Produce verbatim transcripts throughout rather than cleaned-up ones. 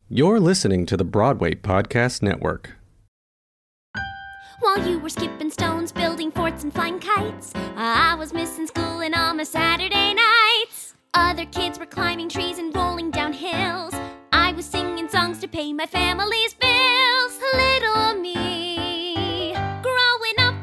You're listening to the Broadway Podcast Network. While you were skipping stones, building forts, and flying kites, I was missing school and on my Saturday nights. Other kids were climbing trees and rolling down hills. I was singing songs to pay my family's bills. Little me, growing up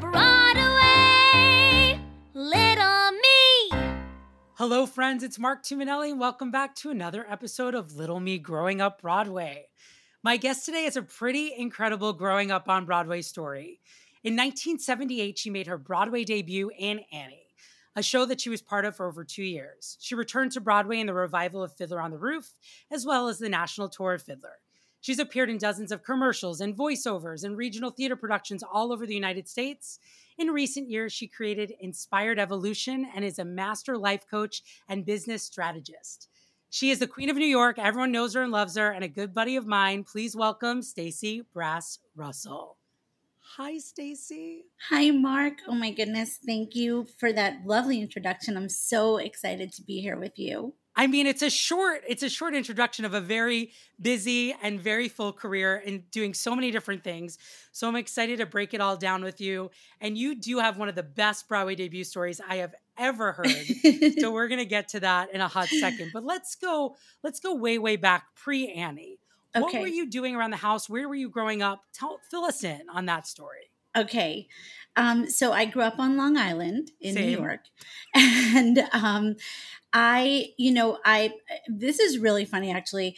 Broadway. Little me. Hello, friends. It's Mark Tuminelli, and welcome back to another episode of Little Me Growing Up Broadway. My guest today is a pretty incredible growing up on Broadway story. In nineteen seventy-eight, she made her Broadway debut in Annie, a show that she was part of for over two years. She returned to Broadway in the revival of Fiddler on the Roof, as well as the national tour of Fiddler. She's appeared in dozens of commercials and voiceovers and regional theater productions all over the United States. In recent years, she created Inspired Evolution and is a master life coach and business strategist. She is the Queen of New York. Everyone knows her and loves her, and a good buddy of mine. Please welcome Stacey Brass Russell. Hi, Stacey. Hi, Mark. Oh my goodness. Thank you for that lovely introduction. I'm so excited to be here with you. I mean, it's a short, it's a short introduction of a very busy and very full career and doing so many different things. So I'm excited to break it all down with you. And you do have one of the best Broadway debut stories I have ever heard. So we're going to get to that in a hot second. But let's go, let's go way, way back pre-Annie. What Okay. were you doing around the house? Where were you growing up? Tell, fill us in on that story. Okay. Um, so I grew up on Long Island in Same. New York. And um, I, you know, I, this is really funny, actually.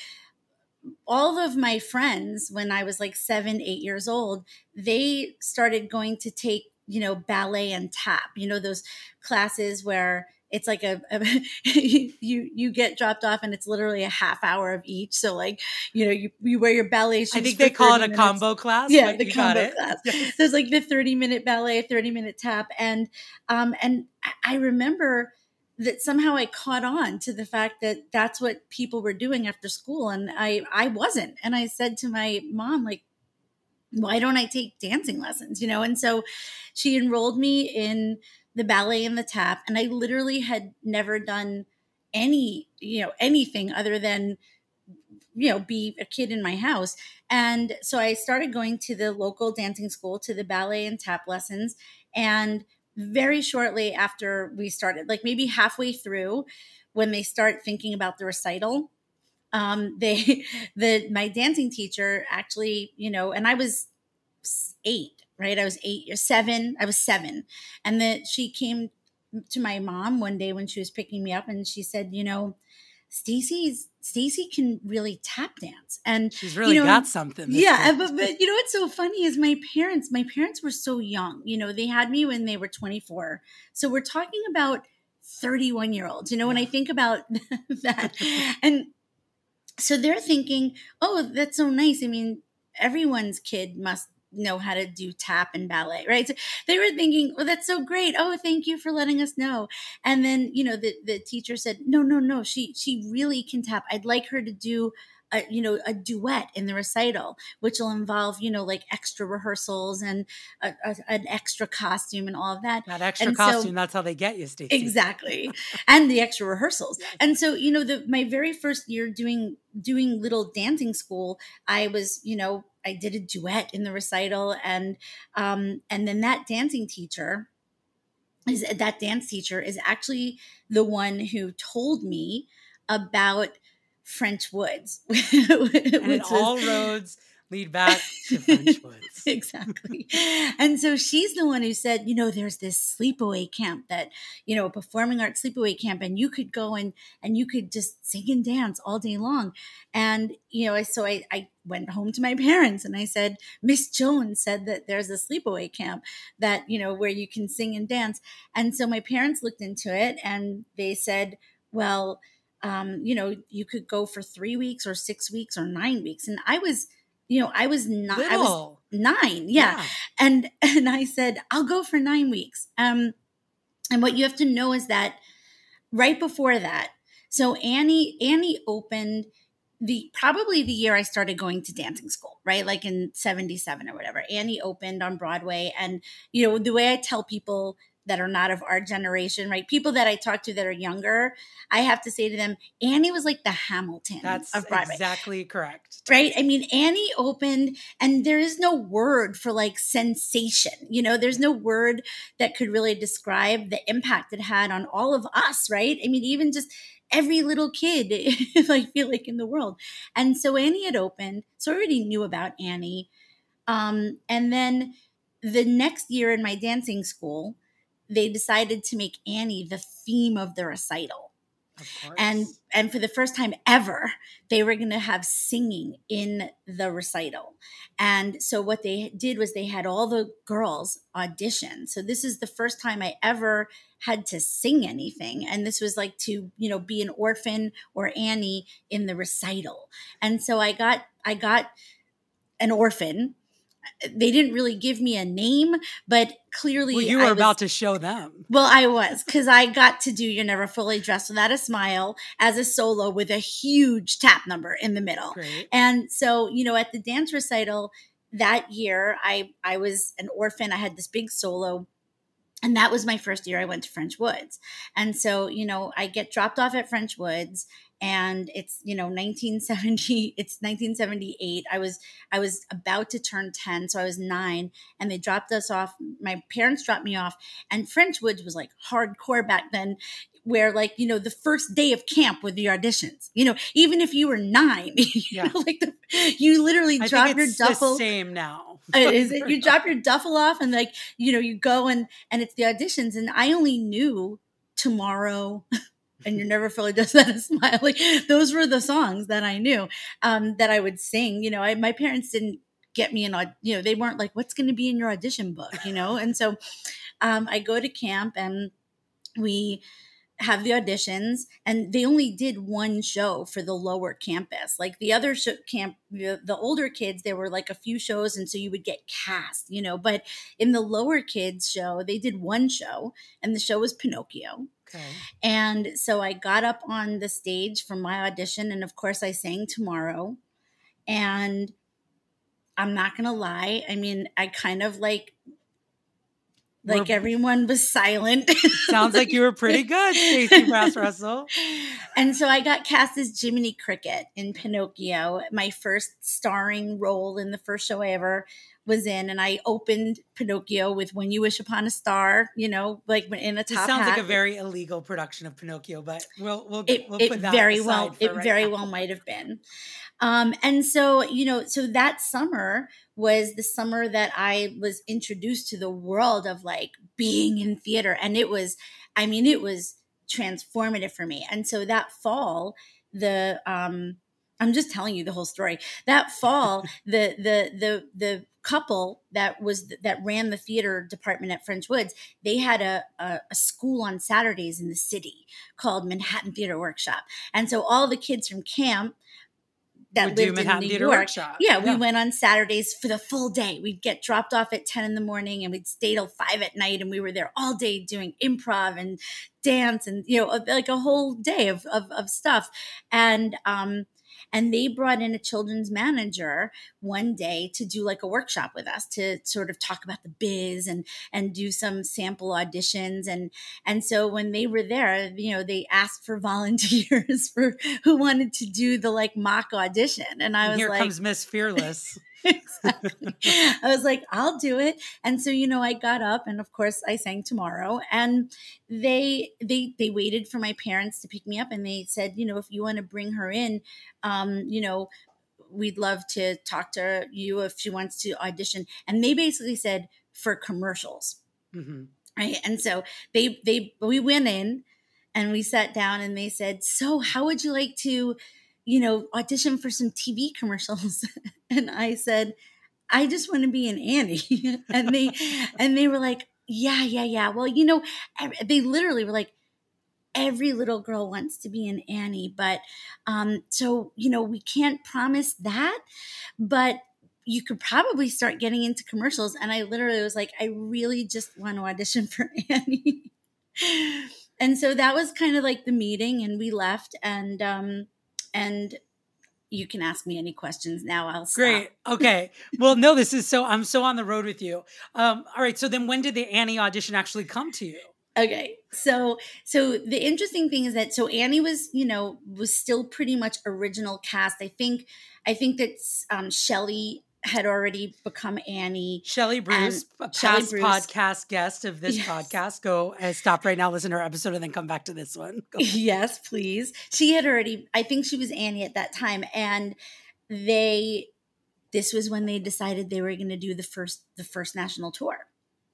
All of my friends, when I was like seven, eight years old, they started going to take, you know, ballet and tap, you know, those classes where it's like a, a you you get dropped off and it's literally a half hour of each. So like, you know, you, you wear your ballet shoes. I think for they call it a thirty minutes. combo class. Yeah, but the you got combo it. class. Yes. There's like the thirty minute ballet, thirty minute tap. And um and I- I remember that somehow I caught on to the fact that that's what people were doing after school. And I, I wasn't. And I said to my mom, like, why don't I take dancing lessons? You know? And so she enrolled me in the ballet and the tap. And I literally had never done any, you know, anything other than, you know, be a kid in my house. And so I started going to the local dancing school, to the ballet and tap lessons. And very shortly after we started, like maybe halfway through, when they start thinking about the recital, um, they, the, my dancing teacher actually, you know, and I was eight, right? I was eight or seven. I was seven. And that she came to my mom one day when she was picking me up and she said, you know, Stacey's Stacey can really tap dance. And She's really you know, got something. this yeah, girl. but, but you know what's so funny is my parents, my parents were so young. You know, they had me when they were twenty-four. So we're talking about thirty-one year olds, you know, when I think about that. And so they're thinking, oh, that's so nice. I mean, everyone's kid must know how to do tap and ballet, right? So they were thinking, oh, that's so great. Oh, thank you for letting us know. And then, you know, the, the teacher said, no, no, no, she, she really can tap. I'd like her to do a, you know, a duet in the recital, which will involve, you know, like extra rehearsals and a, a, an extra costume and all of that. That extra And so- costume, that's how they get you, Stacey. Exactly. And the extra rehearsals. Yes. And so, you know, the my very first year doing doing little dancing school, I was, you know, I did a duet in the recital, and um and then that dancing teacher is that dance teacher is actually the one who told me about French Woods. And which it was- all roads lead back to French Woods. Exactly. And so she's the one who said, you know, there's this sleepaway camp that, you know, performing arts sleepaway camp, and you could go and and you could just sing and dance all day long. And, you know, so I, I went home to my parents and I said, Miss Jones said that there's a sleepaway camp that, you know, where you can sing and dance. And so my parents looked into it and they said, well, um, you know, you could go for three weeks or six weeks or nine weeks. And I was, you know, I was not, I was Little. nine. Yeah. And, and I said, I'll go for nine weeks. Um, and what you have to know is that right before that, so Annie, Annie opened the, probably the year I started going to dancing school, right? Like in seventy-seven or whatever. Annie opened on Broadway. And, you know, the way I tell people that are not of our generation, right? People that I talk to that are younger, I have to say to them, Annie was like the Hamilton That's of Broadway. exactly correct. Right? I mean, Annie opened, and there is no word for like sensation. You know, there's no word that could really describe the impact it had on all of us, right? I mean, even just every little kid, I feel like, in the world. And so Annie had opened, so I already knew about Annie. Um, and then the next year in my dancing school, they decided to make Annie the theme of the recital. Of course. And and for the first time ever, they were going to have singing in the recital. And so what they did was they had all the girls audition. So this is the first time I ever had to sing anything. And this was like to, you know, be an orphan or Annie in the recital. And so I got I got an orphan. They didn't really give me a name, but clearly well, you were I was, about to show them. Well, I was, because I got to do You're Never Fully Dressed Without a Smile as a solo with a huge tap number in the middle. Great. And so, you know, at the dance recital that year, I, I was an orphan. I had this big solo. And that was my first year I went to French Woods. And so, you know, I get dropped off at French Woods, and it's, you know, nineteen seventy, it's nineteen seventy-eight. I was, I was about to turn ten. So I was nine, and they dropped us off. My parents dropped me off, and French Woods was like hardcore back then, where like, you know, the first day of camp were the auditions, you know, even if you were nine, you Yeah. know, like the, you literally I drop think your it's duffel. the same now. Is it, you drop your duffel off and like, you know, you go and, and it's the auditions. And I only knew Tomorrow and You're Never Fully Dressed Without a Smile. Like those were the songs that I knew, um, that I would sing. You know, I, my parents didn't get me an, you know, they weren't like, what's going to be in your audition book, you know? And so um, I go to camp and we have the auditions, and they only did one show for the lower campus. Like the other show, camp, the, the older kids, there were like a few shows, and so you would get cast, you know. But in the lower kids show, they did one show, and the show was Pinocchio. Okay. And so I got up on the stage for my audition, and of course I sang Tomorrow. And I'm not gonna lie, I mean, I kind of like Like We're, everyone was silent. Sounds like you were pretty good, Stacey Brass Russell. And so I got cast as Jiminy Cricket in Pinocchio, my first starring role in the first show I ever was in. And I opened Pinocchio with When You Wish Upon a Star, you know, like in a top This sounds hat. like a very illegal production of Pinocchio, but we'll we'll, It, we'll it put that very aside well, for it right very now. well might have been. Um, and so, you know, so that summer was the summer that I was introduced to the world of like being in theater. And it was, I mean, it was transformative for me. And so that fall, the, um, I'm just telling you the whole story. That fall, the, the, the, the couple that was, that ran the theater department at French Woods, they had a, a, a school on Saturdays in the city called Manhattan Theater Workshop. And so all the kids from camp that Would do lived in Manhattan New Theater York. Workshop. Yeah, Yeah. we went on Saturdays for the full day. We'd get dropped off at ten in the morning and we'd stay till five at night, and we were there all day doing improv and dance and, you know, like a whole day of, of, of stuff. And, um, and they brought in a children's manager one day to do like a workshop with us to sort of talk about the biz and, and do some sample auditions. And, and so when they were there, you know, they asked for volunteers for who wanted to do the like mock audition. And I And was here like, comes Miss Fearless. exactly. I was like, I'll do it. And so, you know, I got up and of course I sang Tomorrow, and they, they, they waited for my parents to pick me up, and they said, you know, if you want to bring her in, um, you know, we'd love to talk to you if she wants to audition. And they basically said for commercials. Mm-hmm. Right. And so they, they, we went in and we sat down and they said, so how would you like to, you know, audition for some T V commercials? And I said, I just want to be an Annie. and they, and they were like, yeah, yeah, yeah. Well, you know, they literally were like, every little girl wants to be an Annie, but, um, so, you know, we can't promise that, but you could probably start getting into commercials. And I literally was like, I really just want to audition for Annie. And so that was kind of like the meeting, and we left, and, um, and you can ask me any questions now. I'll stop. Great. Okay. Well, no, this is so, I'm so on the road with you. Um, all right. So then when did the Annie audition actually come to you? Okay. So, so the interesting thing is that, so Annie was, you know, was still pretty much original cast. I think, I think that um, Shelley had already become Annie. Shelley Bruce, a Shelley past Bruce. podcast guest of this Yes. podcast. Go uh, stop right now, listen to our episode, and then come back to this one. Go. Yes, please. She had already, I think she was Annie at that time. And they, this was when they decided they were going to do the first, the first national tour.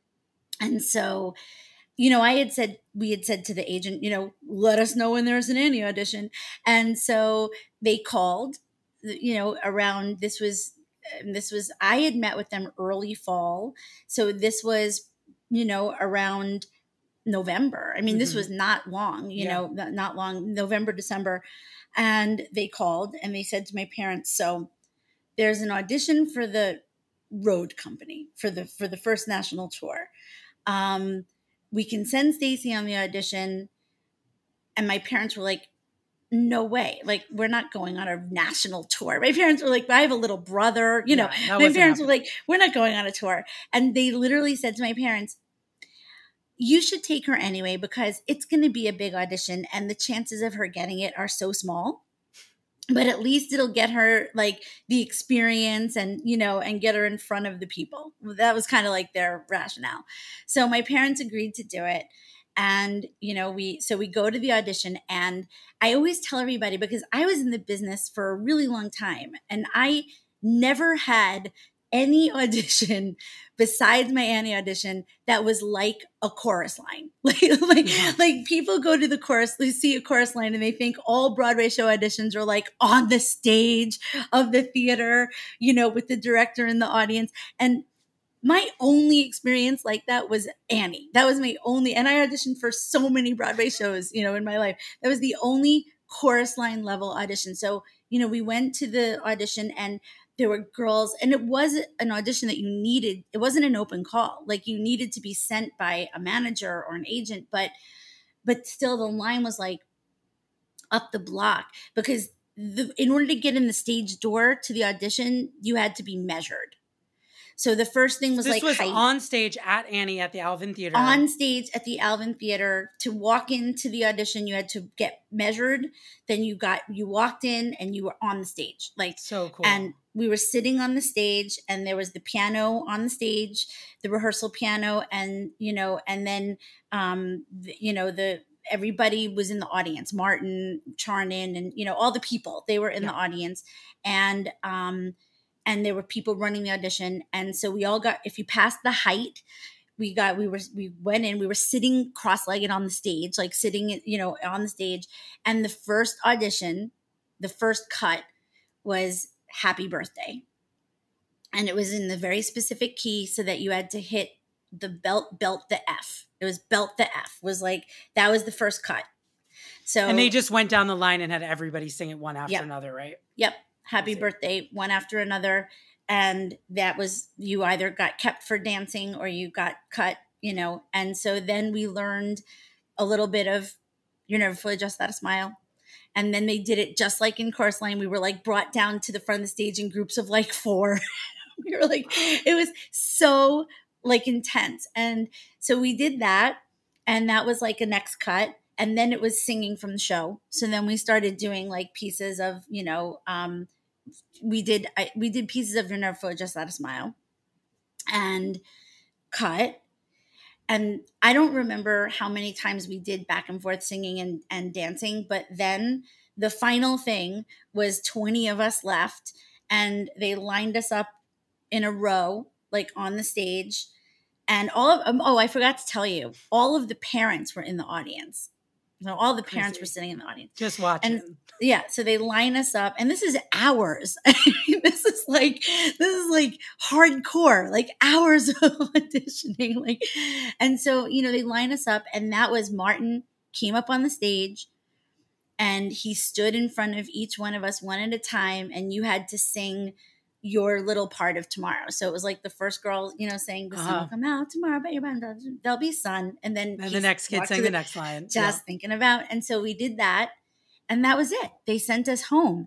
And so, you know, I had said, we had said to the agent, you know, let us know when there's an Annie audition. And so they called, you know, around, this was, this was, I had met with them early fall. So this was, you know, around November. I mean, mm-hmm. this was not long, you yeah. know, not, not long, November, December. And they called and they said to my parents, so there's an audition for the road company for the, for the first national tour. Um, we can send Stacy on the audition. And my parents were like, no way. Like, we're not going on a national tour. My parents were like, I have a little brother, you know, yeah, my parents happening. were like, we're not going on a tour. And they literally said to my parents, you should take her anyway, because it's going to be a big audition and the chances of her getting it are so small, but at least it'll get her like the experience and, you know, and get her in front of the people. That was kind of like their rationale. So my parents agreed to do it. And, you know, we, so we go to the audition, and I always tell everybody, because I was in the business for a really long time and I never had any audition besides my Annie audition that was like a chorus line. Like, like, yeah. like people go to the chorus, they see a chorus line and they think all Broadway show auditions are like on the stage of the theater, you know, with the director in the audience. And my only experience like that was Annie. That was my only, and I auditioned for so many Broadway shows, you know, in my life. That was the only chorus line level audition. So, you know, we went to the audition and there were girls, and it was an audition that you needed. It wasn't an open call. Like, you needed to be sent by a manager or an agent, but, but still the line was like up the block, because the, in order to get in the stage door to the audition, you had to be measured. So the first thing was this like was height. on stage at Annie at the Alvin Theater. On stage at the Alvin Theater. To walk into the audition, you had to get measured. Then you got you walked in and you were on the stage. Like, so cool. And we were sitting on the stage, and there was the piano on the stage, the rehearsal piano, and you know, and then um, the, you know the. Everybody was in the audience. Martin, Charnin, and you know all the people. They were in yeah. the audience, and um. And there were people running the audition. And so we all got, if you passed the height, we got, we were, we went in, we were sitting cross-legged on the stage, like sitting, you know, on the stage. And the first audition, the first cut was Happy Birthday. And it was in the very specific key so that you had to hit the belt, belt the F. It was belt the F was like, that was the first cut. So, and they just went down the line and had everybody sing it one after yep. another, right? Yep. Happy Birthday, one after another. And that was, you either got kept for dancing or you got cut, you know. And so then we learned a little bit of You're Never Fully Dressed Without a Smile. And then they did it just like in Chorus Line. We were like brought down to the front of the stage in groups of like four. We were like, it was so like intense. And so we did that. And that was like a next cut. And then it was singing from the show. So then we started doing like pieces of, you know, um, we did I, we did pieces of You're Never Fully Dressed Without a Smile and cut. And I don't remember how many times we did back and forth singing and, and dancing. But then the final thing was twenty of us left, and they lined us up in a row, like on the stage. And all of, um, oh, I forgot to tell you, all of the parents were in the audience. So all the parents were sitting in the audience. Just watching. And yeah, so they line us up, and this is hours. I mean, this is like, this is like hardcore, like hours of auditioning. Like, and so, you know, they line us up, and that was Martin came up on the stage, and he stood in front of each one of us one at a time, and you had to sing your little part of Tomorrow. So it was like the first girl, you know, saying the sun uh-huh. will come out tomorrow, but your band there'll be sun. And then and the next kid sang the, the next line. Just yeah. thinking about. And so we did that, and that was it. They sent us home.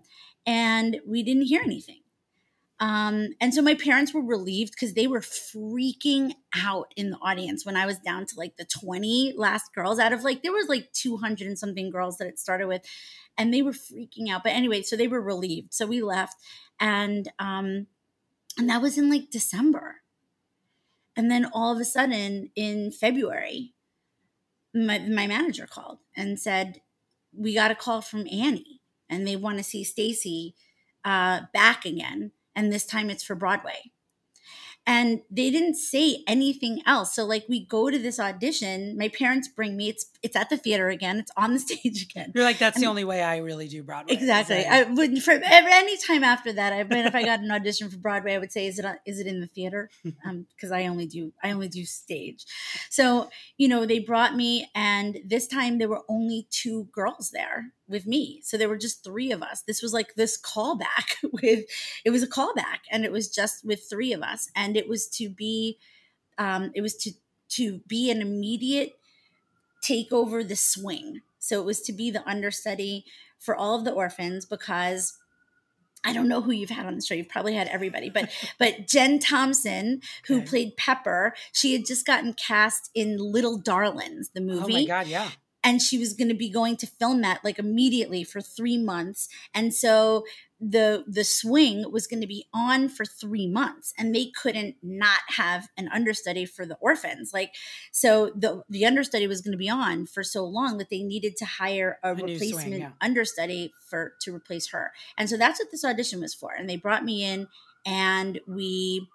and we didn't hear anything. Um, and so my parents were relieved because they were freaking out in the audience when I was down to like the twenty last girls out of like, there was like two hundred and something girls that it started with, and they were freaking out. But anyway, so they were relieved. So we left, and, um, and that was in like December. And then all of a sudden in February, my, my manager called and said, we got a call from Annie and they want to see Stacy uh, back again. And this time it's for Broadway. And they didn't say anything else. So like we go to this audition, my parents bring me, it's it's at the theater again, it's on the stage again. You're like, that's and the only way I really do Broadway. Exactly. I would for any time after that, I mean, if I got an audition for Broadway, I would say, is it is it in the theater? Um, because I only do I only do stage. So, you know, they brought me, and this time there were only two girls there with me. So there were just three of us. This was like this callback with, it was a callback, and it was just with three of us. And it was to be, um, it was to, to be an immediate take over the swing. So it was to be the understudy for all of the orphans, because I don't know who you've had on the show. You've probably had everybody, but but Jen Thompson, who okay. played Pepper, she had just gotten cast in Little Darlings, the movie. Oh my God, yeah. And she was going to be going to film that like immediately for three months. And so the the swing was going to be on for three months, and they couldn't not have an understudy for the orphans. Like, so the the understudy was going to be on for so long that they needed to hire a, a replacement swing, yeah. understudy for to replace her. And so that's what this audition was for. And they brought me in, and we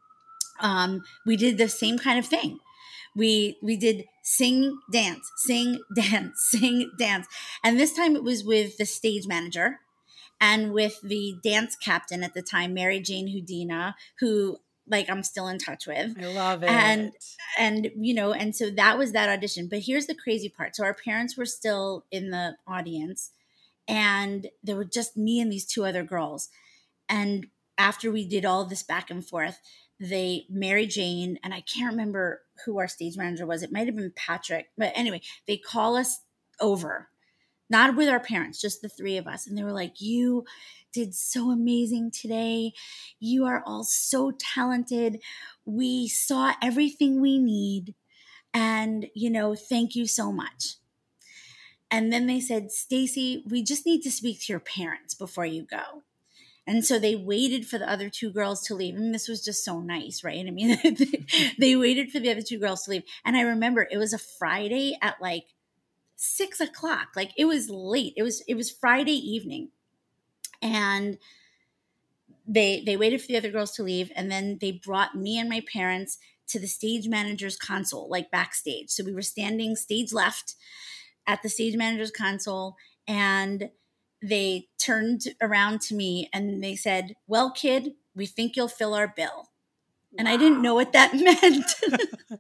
um we did the same kind of thing. We we did sing, dance, sing, dance, sing, dance. And this time it was with the stage manager and with the dance captain at the time, Mary Jane Houdina, who like I'm still in touch with. I love it. And and you know, and so that was that audition. But here's the crazy part. So our parents were still in the audience, and there were just me and these two other girls. And after we did all this back and forth, they, Mary Jane, and I can't remember who our stage manager was. It might have been Patrick. But anyway, they call us over, not with our parents, just the three of us. And they were like, you did so amazing today. You are all so talented. We saw everything we need. And, you know, thank you so much. And then they said, Stacy, we just need to speak to your parents before you go. And so they waited for the other two girls to leave. And this was just so nice, right? I mean, they waited for the other two girls to leave. And I remember it was a Friday at like six o'clock. Like it was late. It was, it was Friday evening. And they, they waited for the other girls to leave. And then they brought me and my parents to the stage manager's console, like backstage. So we were standing stage left at the stage manager's console, and they turned around to me and they said, well, kid, we think you'll fill our bill. And wow. I didn't know what that meant.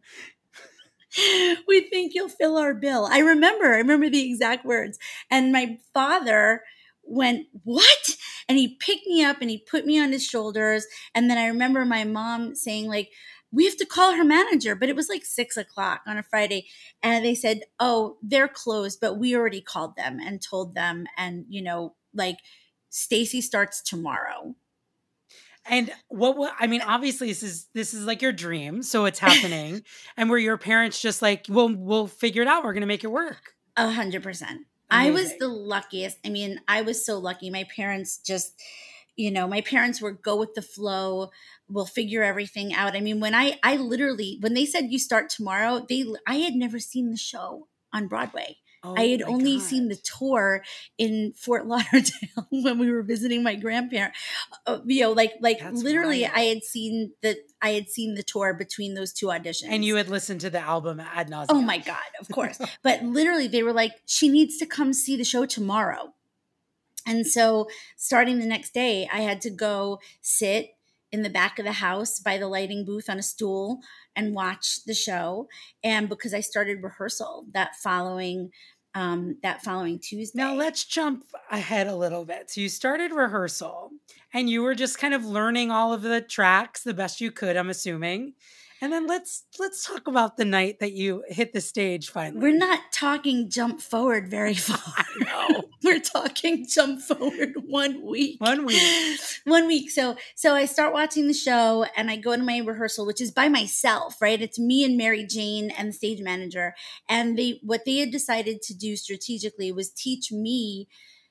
We think you'll fill our bill. I remember, I remember the exact words. And my father went, what? And he picked me up and he put me on his shoulders. And then I remember my mom saying like, we have to call her manager, but it was like six o'clock on a Friday. And they said, oh, they're closed, but we already called them and told them. And, you know, like Stacy starts tomorrow. And what, what, I mean, obviously this is, this is like your dream. So it's happening. And were your parents just like, well, we'll figure it out. We're going to make it work. A hundred percent. I was the luckiest. I mean, I was so lucky. My parents just, you know, my parents were go with the flow. We'll figure everything out. I mean, when I, I literally, when they said you start tomorrow, they, I had never seen the show on Broadway. Oh, I had only God. seen the tour in Fort Lauderdale when we were visiting my grandparents. Uh, you know, like, like That's literally, wild. I had seen the, I had seen the tour between those two auditions. And you had listened to the album ad nauseum. Oh my God, of course. But literally, they were like, she needs to come see the show tomorrow. And so, starting the next day, I had to go sit in the back of the house by the lighting booth on a stool and watch the show. And because I started rehearsal that following um, that following Tuesday. Now let's jump ahead a little bit. So you started rehearsal and you were just kind of learning all of the tracks the best you could, I'm assuming. And then let's let's talk about the night that you hit the stage finally. We're not talking jump forward very far. No. We're talking jump forward one week. One week. One week. So so I start watching the show and I go to my rehearsal, which is by myself, right? It's me and Mary Jane and the stage manager. And they what they had decided to do strategically was teach me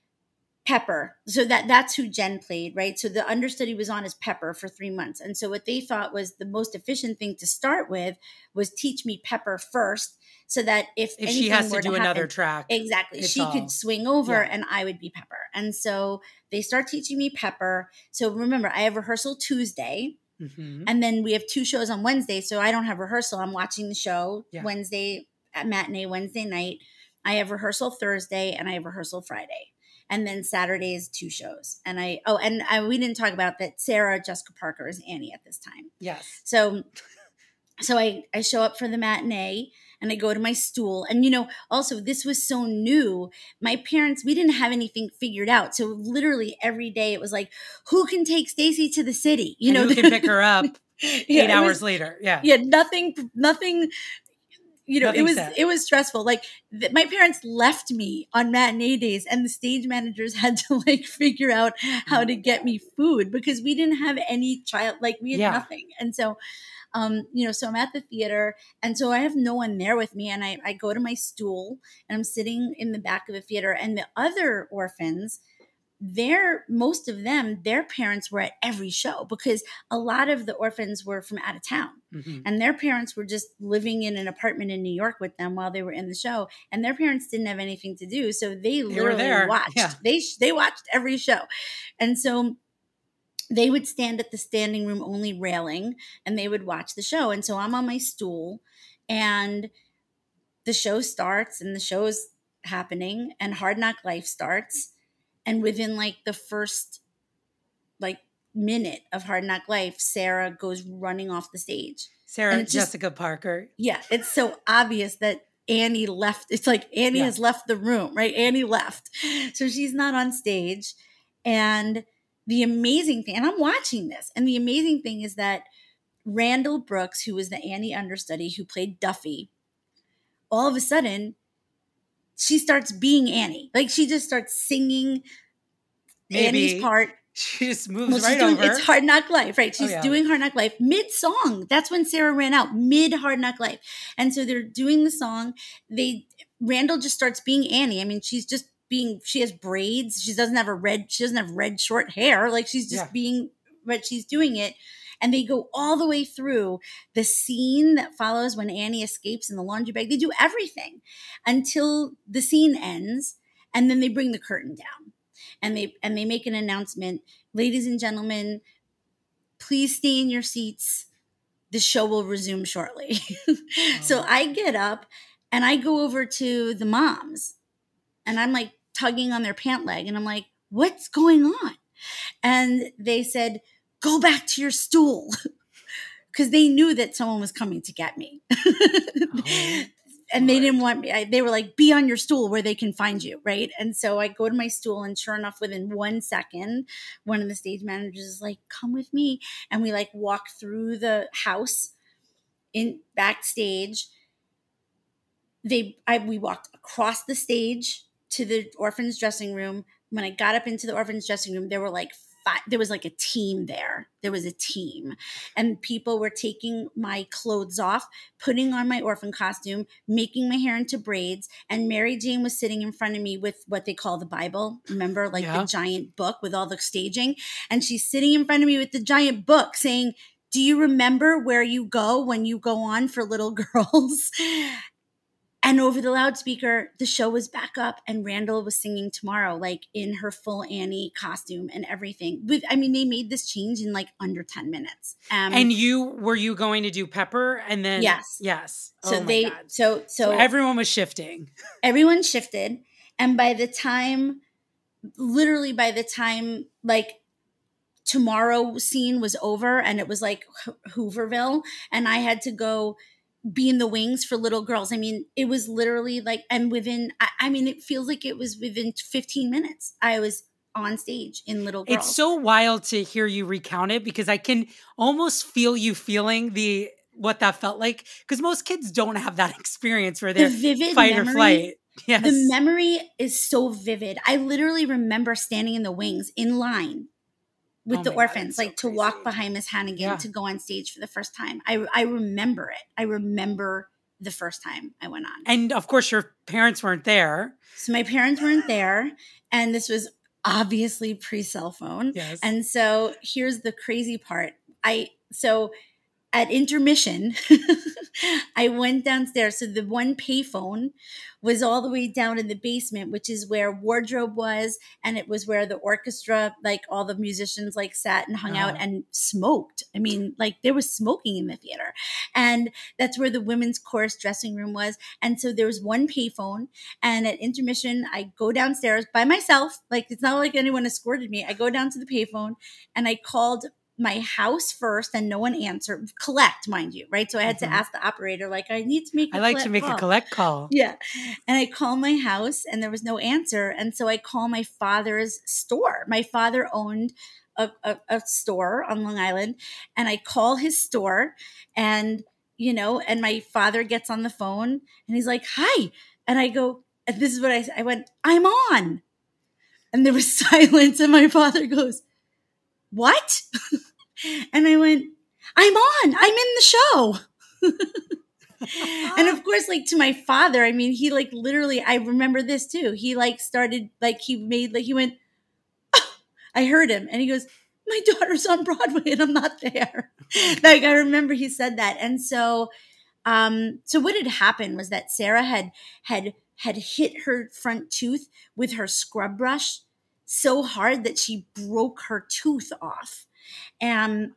Pepper. So that that's who Jen played, right? So the understudy was on as Pepper for three months. And so what they thought was the most efficient thing to start with was teach me Pepper first, so that if, if she has to do to another happen, track, exactly, she all, could swing over yeah. and I would be Pepper. And so they start teaching me Pepper. So remember, I have rehearsal Tuesday. Mm-hmm. And then we have two shows on Wednesday. So I don't have rehearsal. I'm watching the show yeah. Wednesday at matinee, Wednesday night. I have rehearsal Thursday and I have rehearsal Friday. And then Saturday is two shows. And I, oh, and I, we didn't talk about that Sarah Jessica Parker is Annie at this time. Yes. So, so I, I show up for the matinee and I go to my stool. And, you know, also this was so new. My parents, we didn't have anything figured out. So literally every day it was like, who can take Stacy to the city? You and know, who can pick her up yeah, eight hours was, later. Yeah. Yeah. Nothing, nothing. You know, Nothing it was set. it was stressful. Like th- my parents left me on matinee days, and the stage managers had to like figure out how to get me food because we didn't have any child. Like we had Yeah. nothing, and so, um, you know, so I'm at the theater, and so I have no one there with me, and I I go to my stool, and I'm sitting in the back of the theater, and the other orphans, their most of them, their parents were at every show because a lot of the orphans were from out of town. Mm-hmm. And their parents were just living in an apartment in New York with them while they were in the show. And their parents didn't have anything to do. So they, They literally were there. watched. Yeah. They they watched every show. And so they would stand at the standing room only railing and they would watch the show. And so I'm on my stool and the show starts and the show is happening and Hard Knock Life starts. And within like the first like minute of Hard Knock Life, Sarah goes running off the stage. Sarah just, Jessica Parker. Yeah, it's so obvious that Annie left. It's like Annie yeah. has left the room, right? Annie left. So she's not on stage. And the amazing thing, and I'm watching this, and the amazing thing is that Randall Brooks, who was the Annie understudy who played Duffy, all of a sudden, she starts being Annie. Like she just starts singing Maybe. Annie's part. She just moves well, right doing, over. It's Hard Knock Life, right? She's oh, yeah. doing Hard Knock Life mid-song. That's when Sarah ran out, mid Hard Knock Life. And so they're doing the song. They Randall just starts being Annie. I mean, she's just being, she has braids. She doesn't have a red, she doesn't have red short hair. Like she's just Yeah. being, but she's doing it. And they go all the way through the scene that follows when Annie escapes in the laundry bag. They do everything until the scene ends. And then they bring the curtain down. And they and they make an announcement. Ladies and gentlemen, please stay in your seats. The show will resume shortly. oh. So I get up and I go over to the moms. And I'm like tugging on their pant leg. And I'm like, what's going on? And they said, go back to your stool. Because they knew that someone was coming to get me. oh. And they didn't want me. I, they were like, be on your stool where they can find you, right? And so I go to my stool, and sure enough, within one second, one of the stage managers is like, come with me. And we like walk through the house in backstage. They, I, we walked across the stage to the orphan's dressing room. When I got up into the orphan's dressing room, there were like five, there was like a team there. There was a team, and people were taking my clothes off, putting on my orphan costume, making my hair into braids. And Mary Jane was sitting in front of me with what they call the Bible. Remember, like yeah. the giant book with all the staging. And she's sitting in front of me with the giant book saying, do you remember where you go when you go on for little girls? And over the loudspeaker, the show was back up and Randall was singing Tomorrow, like in her full Annie costume and everything. With, I mean, they made this change in like under ten minutes. Um, and you, were you going to do Pepper? And then, yes. Yes. So oh they, so, so, so everyone was shifting. Everyone shifted. And by the time, literally by the time like Tomorrow scene was over and it was like Hooverville and I had to go be in the wings for little girls. I mean, it was literally like, and within, I, I mean, it feels like it was within fifteen minutes. I was on stage in Little Girls. It's so wild to hear you recount it because I can almost feel you feeling the what that felt like? Because most kids don't have that experience where they're The vivid fight memory, or flight. Yes. The memory is so vivid. I literally remember standing in the wings in line with Oh the my God, orphans, it's so like to walk crazy. behind Miss Hannigan Yeah. to go on stage for the first time. I, I remember it. I remember the first time I went on. And of course, your parents weren't there. So my parents weren't there, and this was obviously pre-cell phone. Yes. And so here's the crazy part. I so at intermission, I went downstairs. So the one payphone was all the way down in the basement, which is where wardrobe was, and it was where the orchestra, like all the musicians, like sat and hung out Oh. and smoked. I mean, like there was smoking in the theater, and that's where the women's chorus dressing room was. And so there was one payphone, and at intermission, I go downstairs by myself. Like it's not like anyone escorted me. I go down to the payphone, and I called my house first, and no one answered. Collect, mind you, right? So I had Mhm. to ask the operator, like, I need to make. A I like collect to make call. a collect call. Yeah, and I call my house, and there was no answer, and so I call my father's store. My father owned a, a, a store on Long Island, and I call his store, and you know, and my father gets on the phone, and he's like, "Hi," and I go, and this is what I I went, "I'm on," and there was silence, and my father goes, "What?" And I went, "I'm on. I'm in the show." And of course, like to my father, I mean, he like literally, I remember this too. He like started, like he made, like he went, "Oh," I heard him, and he goes, "My daughter's on Broadway and I'm not there." Like I remember he said that. And so, um, so what had happened was that Sarah had, had, had hit her front tooth with her scrub brush so hard that she broke her tooth off. And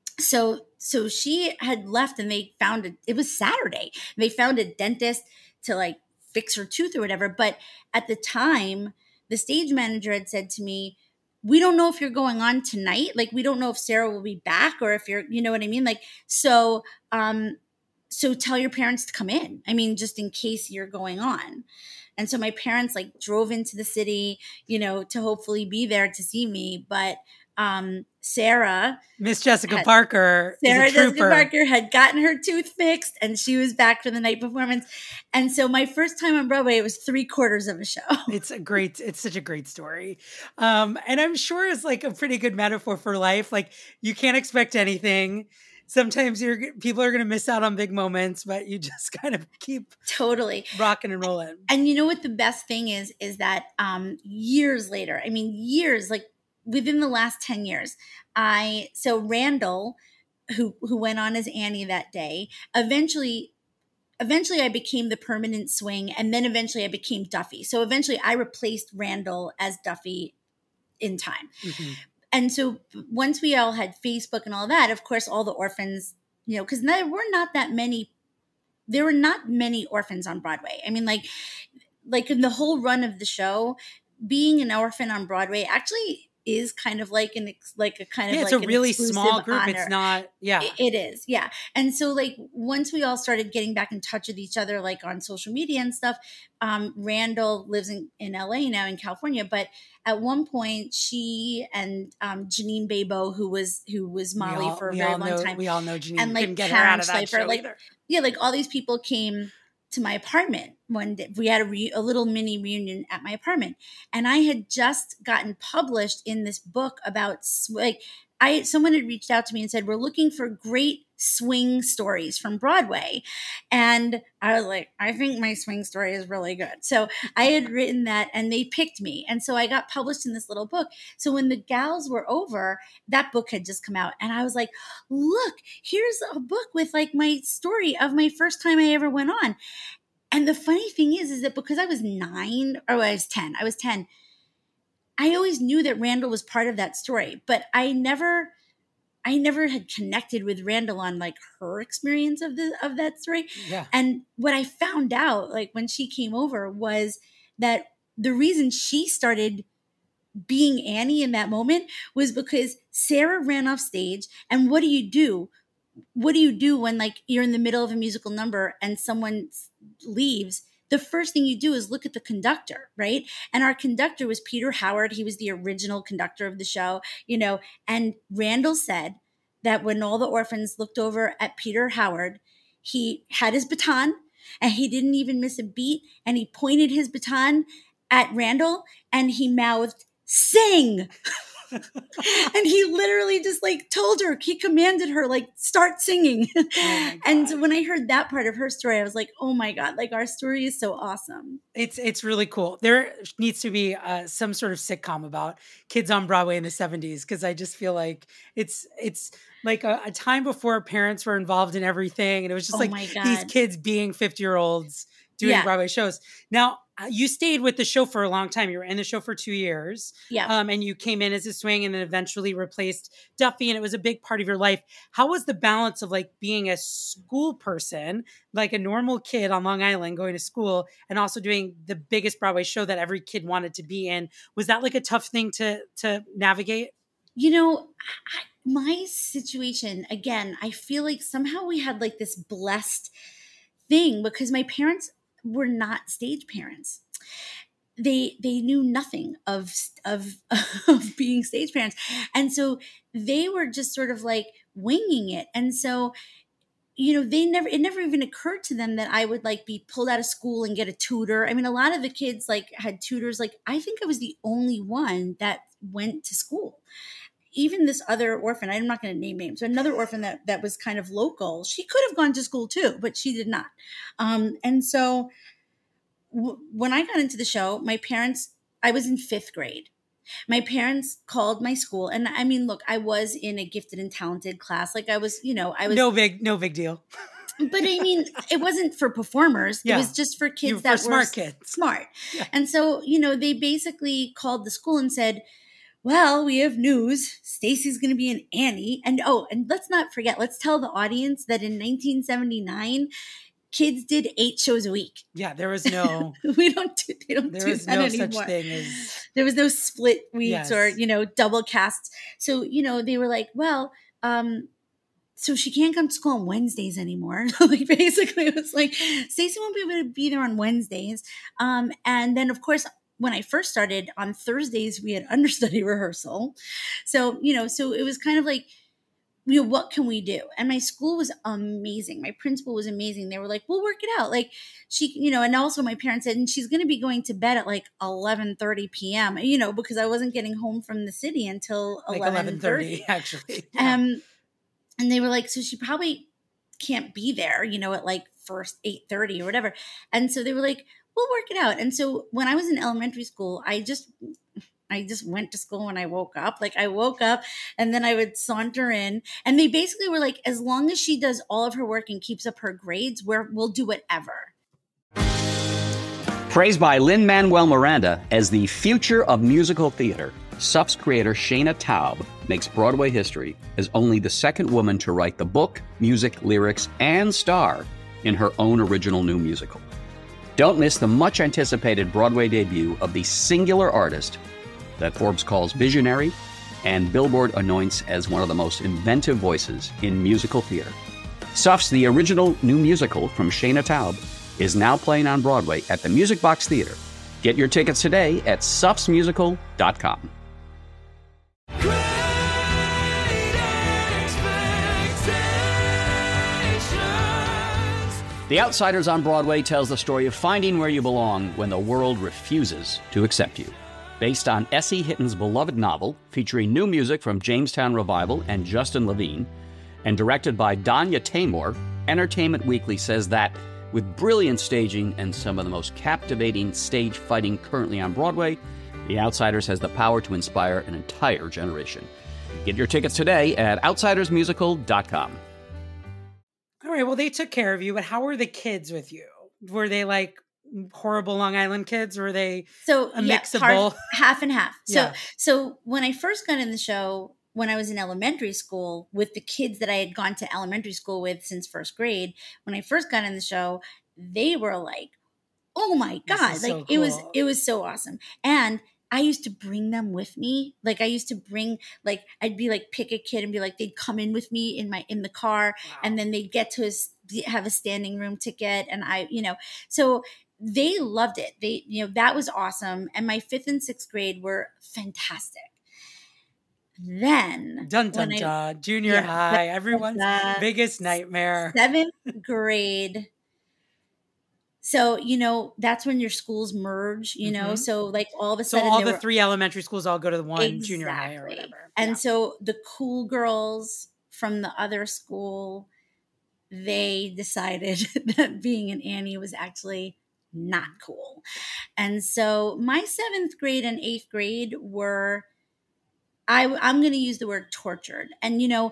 so so she had left, and they found it it was Saturday. They found a dentist to like fix her tooth or whatever, but at the time the stage manager had said to me, "We don't know if you're going on tonight, like we don't know if Sarah will be back, or if you're, you know what I mean, like so um so tell your parents to come in, I mean, just in case you're going on." And so my parents like drove into the city, you know, to hopefully be there to see me. But um, Sarah, Miss Jessica had- Parker, Sarah is a Jessica trooper. Parker had gotten her tooth fixed, and she was back for the night performance. And so my first time on Broadway, it was three quarters of a show. It's a great, it's such a great story. Um, and I'm sure it's like a pretty good metaphor for life. Like you can't expect anything. Sometimes you're people are going to miss out on big moments, but you just kind of keep Totally. rocking and rolling. And you know what the best thing is, is that um, years later, I mean, years, like within the last ten years, I, so Randall, who, who went on as Annie that day, eventually, eventually I became the permanent swing. And then eventually I became Duffy. So eventually I replaced Randall as Duffy in time. Mhm. And so once we all had Facebook and all that, of course, all the orphans, you know, because there were not that many, there were not many orphans on Broadway. I mean, like, like in the whole run of the show, being an orphan on Broadway actually is kind of like an, ex- like a kind Yeah, of it's like a an really exclusive small group. honor. It's not, yeah. It- it is, yeah. And so, like, once we all started getting back in touch with each other, like on social media and stuff, um, Randall lives in, in L A now, in California. But at one point, she and um, Janine Babo, who was who was We Molly all- for a we very all long know, time, We all know Janine and, like, couldn't get her Karen out of that Schleifer, show like, either. yeah, like all these people came to my apartment one day. We had a, re- a little mini reunion at my apartment, and I had just gotten published in this book about sw- like I someone had reached out to me and said, "We're looking for great swing stories from Broadway," and I was like, "I think my swing story is really good." So I had written that, and they picked me, and so I got published in this little book. So when the gals were over, that book had just come out, and I was like, "Look, here's a book with like my story of my first time I ever went on." And the funny thing is, is that because I was nine, or I was ten, I was ten, I always knew that Randall was part of that story, but I never, I never had connected with Randall on like her experience of the of that story. Yeah. And what I found out, like when she came over, was that the reason she started being Annie in that moment was because Sarah ran off stage. And what do you do? What do you do when like you're in the middle of a musical number and someone leaves? The first thing you do is look at the conductor, right? And our conductor was Peter Howard. He was the original conductor of the show, you know, and Randall said that when all the orphans looked over at Peter Howard, he had his baton and he didn't even miss a beat. And he pointed his baton at Randall and he mouthed, "Sing." And he literally just like told her, he commanded her, like, start singing. Oh and so when I heard that part of her story, I was like, oh my God, like our story is so awesome. It's it's really cool. There needs to be uh, some sort of sitcom about kids on Broadway in the seventies, because I just feel like it's it's like a, a time before parents were involved in everything. And it was just Oh like my God. these kids being fifty-year-olds doing Yeah. Broadway shows. Now, uh, you stayed with the show for a long time. You were in the show for two years. Yeah. Um, and you came in as a swing and then eventually replaced Duffy. And it was a big part of your life. How was the balance of like being a school person, like a normal kid on Long Island going to school, and also doing the biggest Broadway show that every kid wanted to be in? Was that like a tough thing to to navigate? You know, I, my situation, again, I feel like somehow we had like this blessed thing because my parents were not stage parents. They they knew nothing of of of being stage parents, and so they were just sort of like winging it. And so, you know, they never it never even occurred to them that I would like be pulled out of school and get a tutor. I mean, a lot of the kids like had tutors. Like I think I was the only one that went to school. Even this other orphan, I'm not going to name names, but another orphan that, that was kind of local, she could have gone to school too, but she did not. Um, and so w- when I got into the show, my parents, I was in fifth grade. My parents called my school. And I mean, look, I was in a gifted and talented class. Like I was, you know, I was. No big, no big deal. But I mean, it wasn't for performers. Yeah. It was just for kids You- for that smart were kids. smart. Yeah. And so, you know, they basically called the school and said, well, we have news. Stacy's going to be in Annie. And oh, and let's not forget, let's tell the audience that in nineteen seventy-nine, kids did eight shows a week. Yeah, there was no, We don't do, they don't there do was that no anymore. such thing as. There was no split weeks Yes. or, you know, double casts. So, you know, they were like, well, um, so she can't come to school on Wednesdays anymore. Like basically it was like, Stacey won't be able to be there on Wednesdays. Um, and then of course, when I first started on Thursdays, we had understudy rehearsal. So, you know, so it was kind of like, you know, what can we do? And my school was amazing. My principal was amazing. They were like, we'll work it out. Like she, you know, and also my parents said, and she's going to be going to bed at like eleven thirty p.m., you know, because I wasn't getting home from the city until Like eleven thirty. actually. Yeah. Um, and they were like, so she probably can't be there, you know, at like first eight thirty or whatever. And so they were like, we'll work it out. And so when I was in elementary school, I just, I just went to school when I woke up. Like I woke up and then I would saunter in, and they basically were like, as long as she does all of her work and keeps up her grades, we're, we'll do whatever. Praised by Lin-Manuel Miranda as the future of musical theater, S U F's creator Shana Taub makes Broadway history as only the second woman to write the book, music, lyrics, and star in her own original new musical. Don't miss the much-anticipated Broadway debut of the singular artist that Forbes calls visionary and Billboard anoints as one of the most inventive voices in musical theater. S U F's The Original New Musical from Shana Taub is now playing on Broadway at the Music Box Theater. Get your tickets today at sufs musical dot com. The Outsiders on Broadway tells the story of finding where you belong when the world refuses to accept you. Based on Essie Hitton's beloved novel, featuring new music from Jamestown Revival and Justin Levine, and directed by Danya Taymor, Entertainment Weekly says that, with brilliant staging and some of the most captivating stage fighting currently on Broadway, The Outsiders has the power to inspire an entire generation. Get your tickets today at outsiders musical dot com. All right. Well, they took care of you, but how were the kids with you? Were they like horrible Long Island kids? Or were they So a yeah, mix of hard- both? half and half. So Yeah. so when I first got in the show, when I was in elementary school with the kids that I had gone to elementary school with since first grade, when I first got in the show, they were like, "Oh my This god!" is Like so it was cool. it was so awesome. And I used to bring them with me. Like I used to bring like I'd be like pick a kid and be like they'd come in with me in my in the car, and then they'd get to a, s- have a standing room ticket, and I you know so they loved it. They you know that was awesome. And my fifth and sixth grade were fantastic. then Dun dun when I- dun. Junior yeah, high, that- everyone's that- biggest nightmare. seventh grade. So, you know, that's when your schools merge, you know, Mhm. so like all of a So sudden all there the were- three elementary schools all go to the one junior high or Exactly. whatever. And Yeah. so the cool girls from the other school, they decided that being an Annie was actually not cool. And so my seventh grade and eighth grade were, I, I'm going to use the word tortured. And, you know,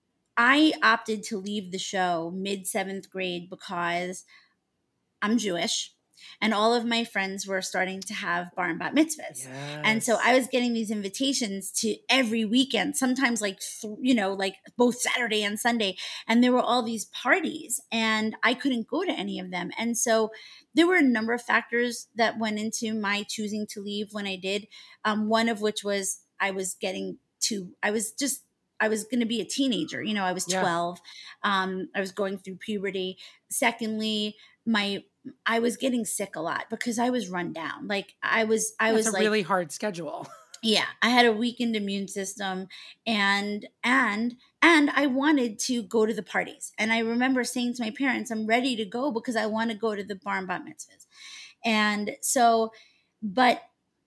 I opted to leave the show mid seventh grade because I'm Jewish. And all of my friends were starting to have bar and bat mitzvahs. And so Yes. I was getting these invitations to every weekend, sometimes like, th- you know, like both Saturday and Sunday. And there were all these parties and I couldn't go to any of them. And so there were a number of factors that went into my choosing to leave when I did. Um, one of which was I was getting to, I was just, I was going to be a teenager. You know, I was Yeah. twelve. Um, I was going through puberty. Secondly, my I was getting sick a lot because I was run down. Like I was, I That's was a like, really hard schedule. yeah, I had a weakened immune system, and and and I wanted to go to the parties. And I remember saying to my parents, "I'm ready to go because I want to go to the bar and bat mitzvahs." And so, but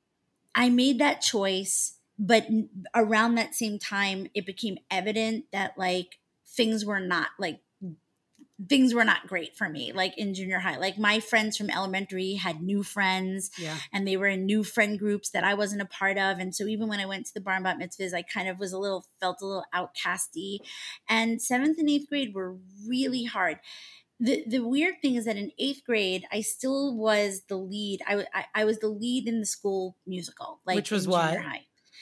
I made that choice. But around that same time, it became evident that like things were not like. Things were not great for me, like in junior high. Like my friends from elementary had new friends Yeah. and they were in new friend groups that I wasn't a part of. And so even when I went to the bar and bat mitzvahs, I kind of was a little, felt a little outcasty. And seventh and eighth grade were really hard. The the weird thing is that in eighth grade, I still was the lead. I, w- I, I was the lead in the school musical, like Which was in what? junior high.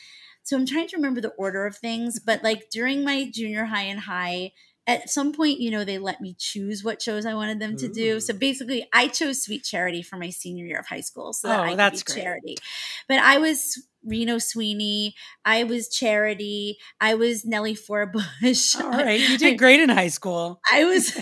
So I'm trying to remember the order of things, but like during my junior high and high, at some point, you know, they let me choose what shows I wanted them to do. Ooh. So basically, I chose Sweet Charity for my senior year of high school, so that Oh, I could that's be great. Charity. But I was Reno Sweeney, I was Charity, I was Nellie Forbush. All right. You did great in high school. I was,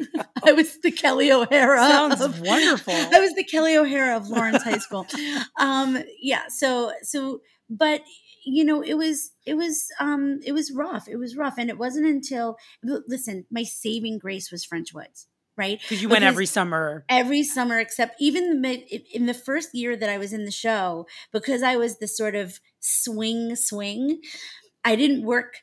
I was the Kelly O'Hara. Sounds of- wonderful. I was the Kelly O'Hara of Lawrence High School. Um, yeah. So, so, but you know, it was, it was, um, it was rough. It was rough, and it wasn't until listen, my saving grace was French Woods, right? Because you went Because every summer. every summer, except even the mid, in the first year that I was in the show, because I was the sort of swing swing. I didn't work.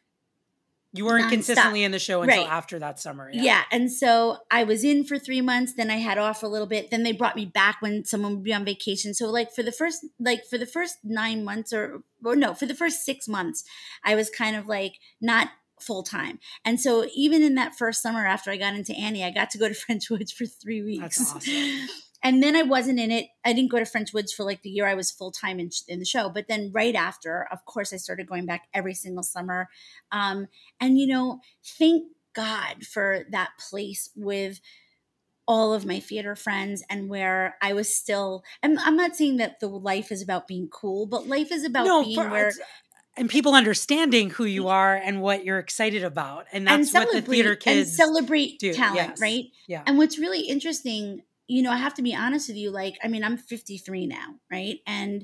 You weren't nonstop. consistently in the show until Right. after that summer. Yeah. And so I was in for three months, then I had off a little bit. Then they brought me back when someone would be on vacation. So like for the first, like for the first nine months or, or no, for the first six months, I was kind of like not full time. And so even in that first summer after I got into Annie, I got to go to French Woods for three weeks. That's awesome. And then I wasn't in it. I didn't go to French Woods for like the year I was full time in, in the show. But then right after, of course, I started going back every single summer. Um, and, you know, thank God for that place with all of my theater friends and where I was still, I'm, I'm not saying that the life is about being cool, but life is about No, being for, where. and people understanding who you are and what you're excited about. And that's and what the theater kids and celebrate do. talent, Yes. right? Yeah. And what's really interesting, you know, I have to be honest with you, like, I mean, I'm fifty-three now, right? And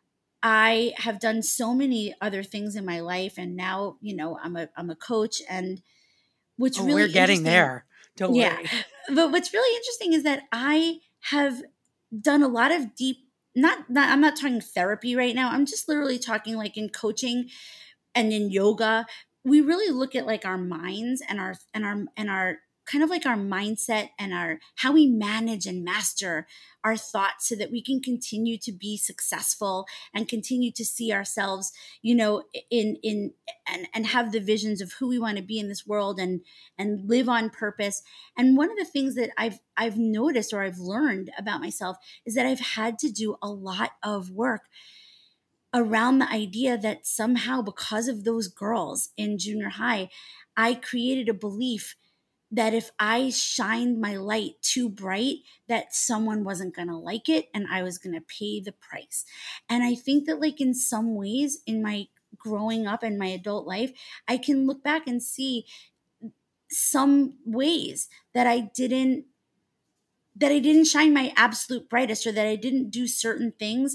I have done so many other things in my life, and now, you know, I'm a I'm a coach, and what's Oh, really we're getting interesting- there. Don't Yeah. worry. But what's really interesting is that I have done a lot of deep, not, not I'm not talking therapy right now. I'm just literally talking like in coaching and in yoga. We really look at like our minds and our and our and our kind of like our mindset and our how we manage and master our thoughts so that we can continue to be successful and continue to see ourselves, you know, in in and and have the visions of who we want to be in this world and and live on purpose. And one of the things that I've I've noticed or I've learned about myself is that I've had to do a lot of work around the idea that somehow because of those girls in junior high, I created a belief that if I shined my light too bright, that someone wasn't going to like it and I was going to pay the price. And I think that like in some ways in my growing up and my adult life, I can look back and see some ways that I didn't that I didn't shine my absolute brightest or that I didn't do certain things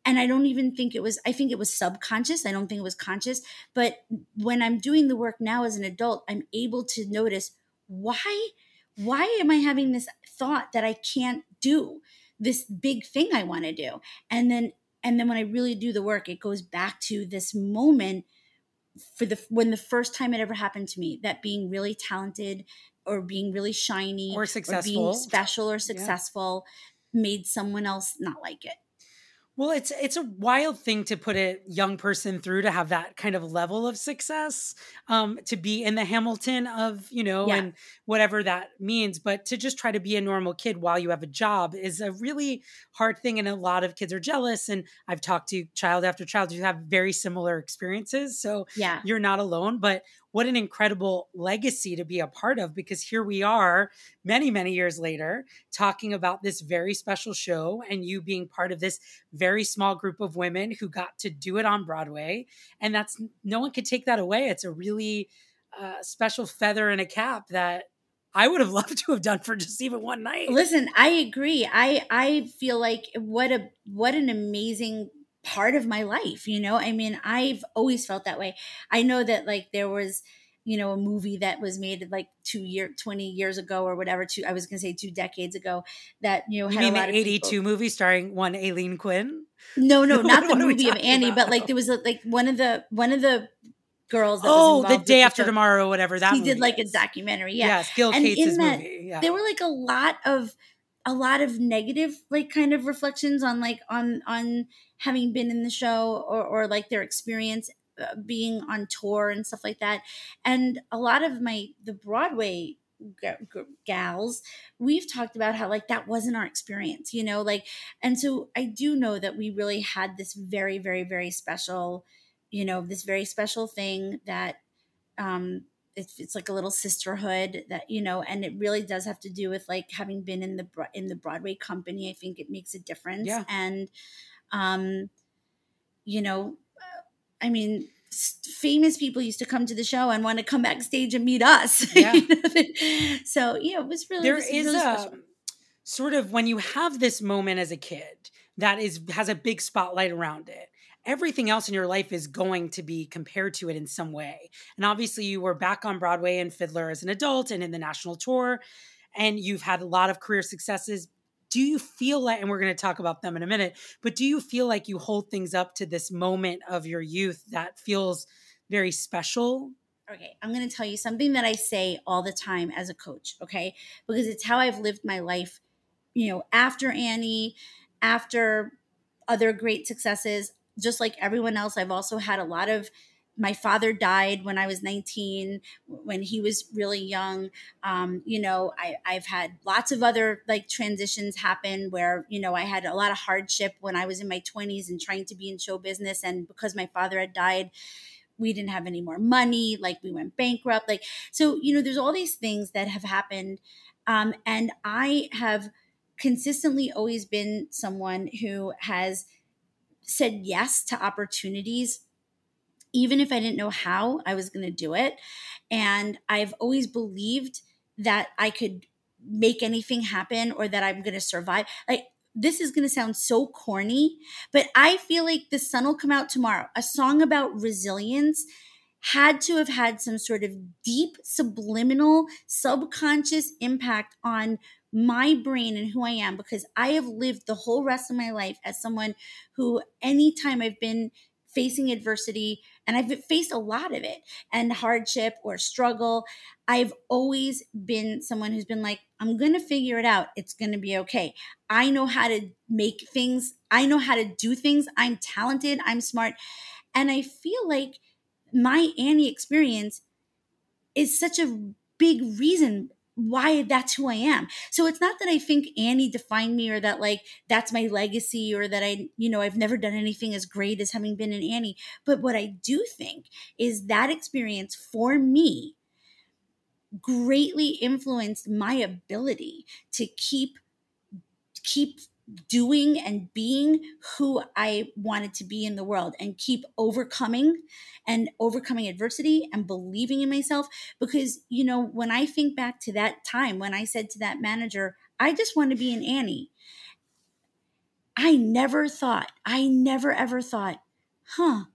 and I don't even think it was, I think it was subconscious. I don't think it was conscious. But when I'm doing the work now as an adult, I'm able to notice why, why am I having this thought that I can't do this big thing I want to do? And then, and then when I really do the work, it goes back to this moment for the, when the first time it ever happened to me, that being really talented or being really shiny or successful, or being special or successful yeah. made someone else not like it. Well, it's it's a wild thing to put a young person through, to have that kind of level of success, um, to be in the Hamilton of, you know, yeah. and whatever that means. But to just try to be a normal kid while you have a job is a really hard thing. And a lot of kids are jealous. And I've talked to child after child who have very similar experiences. So yeah. you're not alone. But what an incredible legacy to be a part of, because here we are many, many years later talking about this very special show and you being part of this very small group of women who got to do it on Broadway. And that's, no one could take that away. It's a really uh, special feather in a cap that I would have loved to have done for just even one night. Listen, I agree. I, I feel like what a, what an amazing part of my life, you know? I mean, I've always felt that way. I know that like there was, you know, a movie that was made like two year, twenty years ago or whatever, two, I was going to say two decades ago that, you know, you had mean a lot the of eighty-two people. movie starring one Aileen Quinn? No, no, not what, the what movie of Annie, about? but like there was a, like one of the, one of the girls that oh, was involved The Day with After the show, Tomorrow, whatever that he movie did like is. a documentary. Yeah. Yes, Gil and Cates' in that, movie. Yeah. there were like a lot of, a lot of negative, like kind of reflections on like, on, on having been in the show or, or like their experience uh, being on tour and stuff like that. And a lot of my, the Broadway g- g- gals, we've talked about how like that wasn't our experience, you know, like, and so I do know that we really had this very, very, very special, you know, this very special thing that, um, it's, it's like a little sisterhood that, you know, and it really does have to do with like having been in the, in the Broadway company. I think it makes a difference. Yeah. And, um, you know, I mean, famous people used to come to the show and want to come backstage and meet us. Yeah. You know? So yeah, it was really, there was is really a special. Sort of, when you have this moment as a kid that is has a big spotlight around it, everything else in your life is going to be compared to it in some way. And obviously you were back on Broadway and Fiddler as an adult and in the national tour, and you've had a lot of career successes. Do you feel like, and we're going to talk about them in a minute, but do you feel like you hold things up to this moment of your youth that feels very special? Okay, I'm going to tell you something that I say all the time as a coach, okay? Because it's how I've lived my life, you know, after Annie, after other great successes, just like everyone else. I've also had a lot of, my father died when I was nineteen, when he was really young. Um, you know, I, I've had lots of other like transitions happen where, you know, I had a lot of hardship when I was in my twenties and trying to be in show business. And because my father had died, we didn't have any more money. Like we went bankrupt. Like, so, you know, there's all these things that have happened. Um, and I have consistently always been someone who has said yes to opportunities, even if I didn't know how I was going to do it. And I've always believed that I could make anything happen or that I'm going to survive. Like, this is going to sound so corny, but I feel like The Sun Will Come Out Tomorrow, a song about resilience, had to have had some sort of deep, subliminal, subconscious impact on my brain and who I am, because I have lived the whole rest of my life as someone who, anytime I've been facing adversity, and I've faced a lot of it, and hardship or struggle, I've always been someone who's been like, I'm going to figure it out. It's going to be okay. I know how to make things. I know how to do things. I'm talented. I'm smart. And I feel like my Annie experience is such a big reason why that's who I am. So it's not that I think Annie defined me or that like that's my legacy or that I, you know, I've never done anything as great as having been in Annie. But what I do think is that experience for me greatly influenced my ability to keep keep doing and being who I wanted to be in the world, and keep overcoming and overcoming adversity and believing in myself. Because, you know, when I think back to that time when I said to that manager, I just want to be an Annie, I never thought, I never ever thought, huh,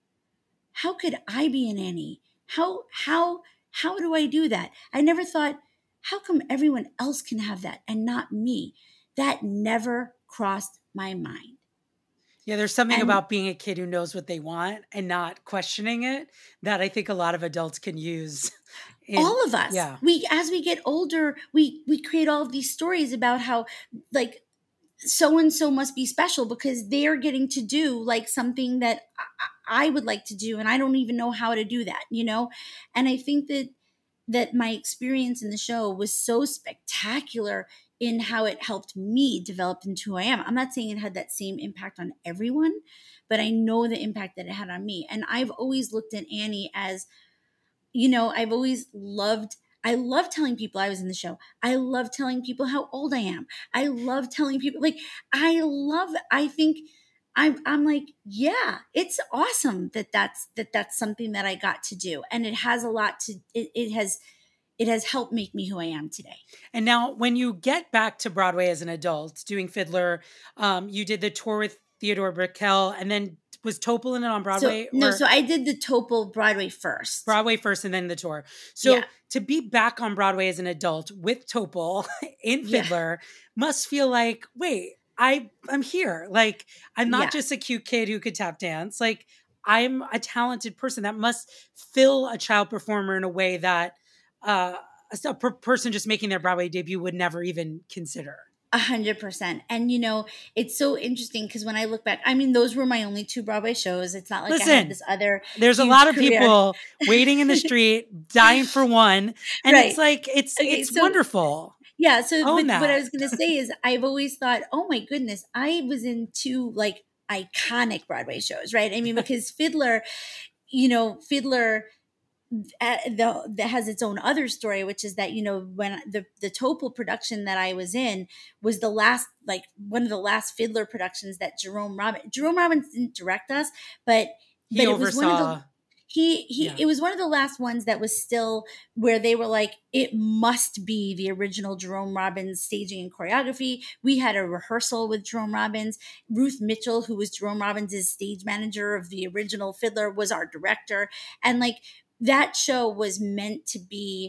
how could I be an Annie? How, how, how do I do that? I never thought, how come everyone else can have that and not me? That never crossed my mind. Yeah, there's something And about being a kid who knows what they want and not questioning it that I think a lot of adults can use. in- all of us, Yeah. we, as we get older, we, we create all of these stories about how like so-and-so must be special because they're getting to do like something that I, I would like to do. And I don't even know how to do that, you know? And I think that, that my experience in the show was so spectacular in how it helped me develop into who I am. I'm not saying it had that same impact on everyone, but I know the impact that it had on me. And I've always looked at Annie as, you know, I've always loved, I love telling people I was in the show. I love telling people how old I am. I love telling people, like, I love, I think I'm, I'm like, yeah, it's awesome that that's, that that's something that I got to do. And it has a lot to, it, it has, it has helped make me who I am today. And now when you get back to Broadway as an adult doing Fiddler, um, you did the tour with Theodore Brickell, and then was Topol in it on Broadway? So, no, or so I did the Topol Broadway first. Broadway first and then the tour. So Yeah. to be back on Broadway as an adult with Topol in Yeah. Fiddler must feel like, wait, I, I'm here. Like, I'm not Yeah. just a cute kid who could tap dance. Like, I'm a talented person. That must fill a child performer in a way that uh, a per- person just making their Broadway debut would never even consider. A hundred percent. And you know, it's so interesting because when I look back, I mean, those were my only two Broadway shows. It's not like I Listen, had this other. There's a huge lot of career. people waiting in the street, dying for one. And Right. it's like, it's, Okay, it's so- wonderful. Yeah. So Own but what I that. was going to say is I've always thought, oh my goodness, I was in two like iconic Broadway shows, right? I mean, because Fiddler, you know, Fiddler uh, the, that has its own other story, which is that, you know, when the, the Topol production that I was in was the last, like one of the last Fiddler productions that Jerome Robbins, Jerome Robbins didn't direct us, but, He but it oversaw. was one of the, he, he, Yeah. it was one of the last ones that was still where they were like, it must be the original Jerome Robbins staging and choreography. We had a rehearsal with Jerome Robbins. Ruth Mitchell, who was Jerome Robbins' stage manager of the original Fiddler, was our director. And like, that show was meant to be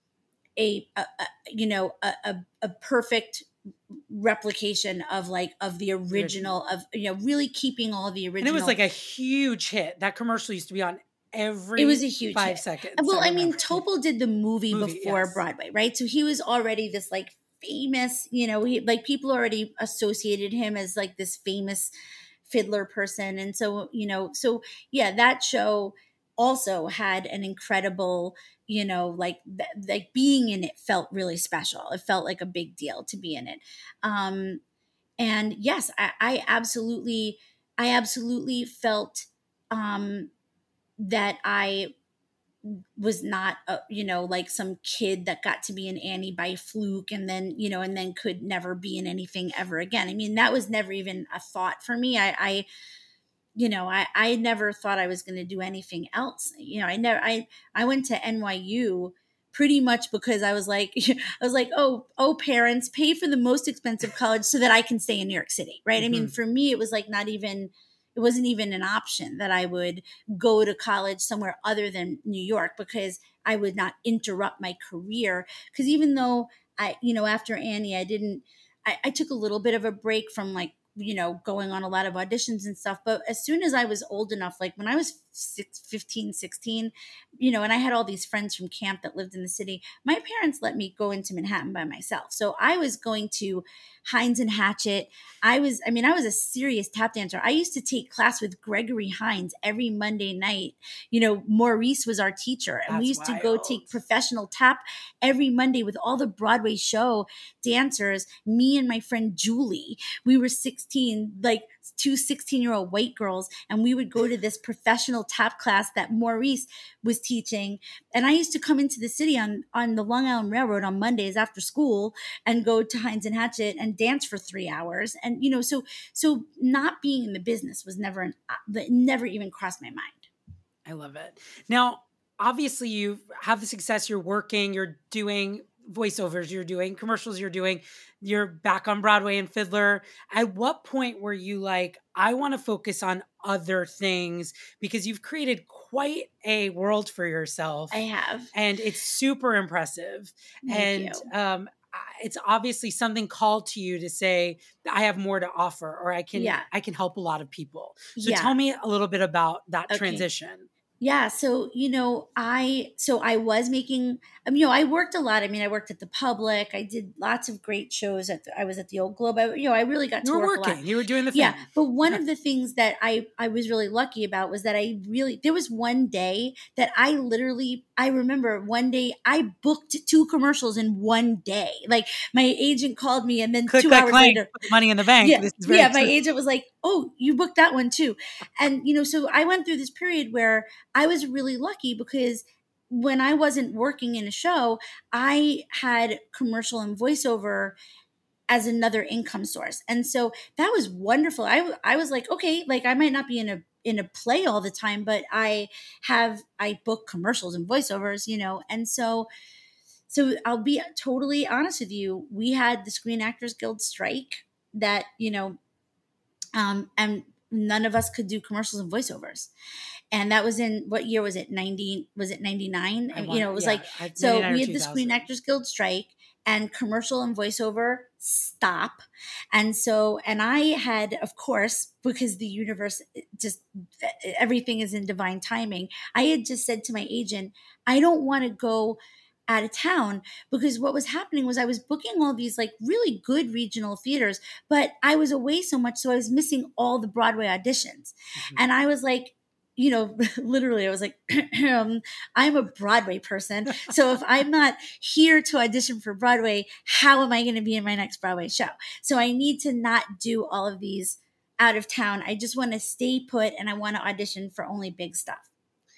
a, a, a you know, a, a, a perfect replication of like, of the original of, you know, really keeping all the original. And it was like a huge hit. That commercial used to be on every it was a huge five hit. seconds. Well, I, I mean, remember. Topol did the movie, Movie, before yes. Broadway, right? So he was already this like famous, you know, he, like people already associated him as like this famous Fiddler person. And so, you know, so yeah, that show also had an incredible, you know, like th- like being in it felt really special. It felt like a big deal to be in it. Um, and yes, I, I absolutely, I absolutely felt um, that I was not, a, you know, like some kid that got to be an Annie by fluke and then, you know, and then could never be in anything ever again. I mean, that was never even a thought for me. I, I you know, I, I never thought I was going to do anything else. You know, I never, I, I went to N Y U pretty much because I was like, I was like, oh, oh, parents, pay for the most expensive college so that I can stay in New York City. Right. Mm-hmm. I mean, for me, it was like not even, it wasn't even an option that I would go to college somewhere other than New York because I would not interrupt my career. Because even though I, you know, after Annie, I didn't, I, I took a little bit of a break from like, you know, going on a lot of auditions and stuff. But as soon as I was old enough, like when I was six, fifteen, sixteen, you know, and I had all these friends from camp that lived in the city, my parents let me go into Manhattan by myself. So I was going to Hines and Hatchet. I was, I mean, I was a serious tap dancer. I used to take class with Gregory Hines every Monday night. You know, Maurice was our teacher. And That's we used to wild. go take professional tap every Monday with all the Broadway show dancers, me and my friend Julie. We were sixteen, like two sixteen-year-old white girls, and we would go to this professional tap class that Maurice was teaching. And I used to come into the city on, on the Long Island Railroad on Mondays after school and go to Hines and Hatchet and dance for three hours. And, you know, so so not being in the business was never, an, never even crossed my mind. I love it. Now, obviously you have the success, you're working, you're doing voiceovers you're doing, commercials you're doing, you're back on Broadway and Fiddler. At what point were you like, I want to focus on other things? Because you've created quite a world for yourself. I have. And it's super impressive. Thank and you. um, it's obviously something called to you to say, I have more to offer, or I can, Yeah. I can help a lot of people. So Yeah. tell me a little bit about that Okay. transition. Yeah. So, you know, I, so I was making, um, you know, I worked a lot. I mean, I worked at the Public. I did lots of great shows at, the, I was at the Old Globe. I, you know, I really got You to were work a lot. working, you were doing the thing. Yeah. But one of the things that I, I was really lucky about was that I really, there was one day that I literally, I remember one day I booked two commercials in one day. Like my agent called me and then Click, two click, hours clank, later, put the money in the bank. yeah, This is very yeah. My exciting. agent was like, "Oh, you booked that one too," and you know, so I went through this period where I was really lucky because when I wasn't working in a show, I had commercial and voiceover as another income source, and so that was wonderful. I I was like, okay, like I might not be in a in a play all the time, but I have I book commercials and voiceovers, you know, and so. So I'll be totally honest with you. We had the Screen Actors Guild strike that, you know, um, and none of us could do commercials and voiceovers. And that was in, what year was it? ninety, was it ninety-nine? I you want- know, it was yeah, like, I- so ninety-nine or we had the two thousand. Screen Actors Guild strike and commercial and voiceover stop. And so, and I had, of course, because the universe just, everything is in divine timing. I had just said to my agent, I don't want to go out of town, because what was happening was I was booking all these like really good regional theaters, but I was away so much. So I was missing all the Broadway auditions. Mm-hmm. And I was like, you know, literally I was like, I'm a Broadway person. So if I'm not here to audition for Broadway, how am I going to be in my next Broadway show? So I need to not do all of these out of town. I just want to stay put and I want to audition for only big stuff.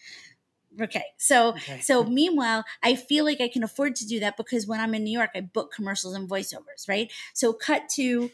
Okay. So, okay. so meanwhile, I feel like I can afford to do that because when I'm in New York, I book commercials and voiceovers, right? So cut to,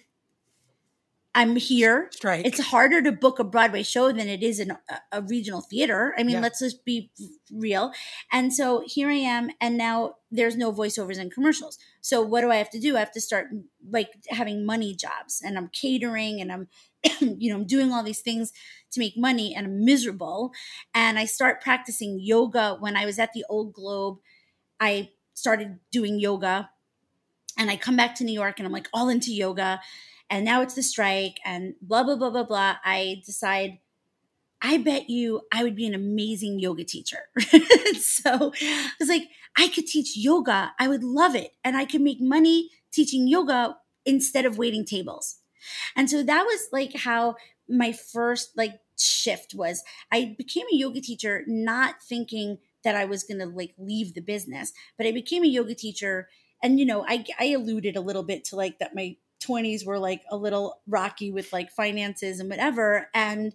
I'm here. Strike. It's harder to book a Broadway show than it is in a, a regional theater. I mean, yeah. let's just be real. And so here I am. And now there's no voiceovers and commercials. So what do I have to do? I have to start like having money jobs, and I'm catering and I'm, you know, I'm doing all these things to make money, and I'm miserable. And I start practicing yoga. When I was at the Old Globe, I started doing yoga, and I come back to New York and I'm like all into yoga. And now it's the strike and blah, blah, blah, blah, blah. I decide, I bet you I would be an amazing yoga teacher. So I was like, I could teach yoga. I would love it. And I could make money teaching yoga instead of waiting tables. And so that was like how my first like shift was. I became a yoga teacher, not thinking that I was going to like leave the business, but I became a yoga teacher. And, you know, I, I alluded a little bit to like that my twenties were like a little rocky with like finances and whatever. And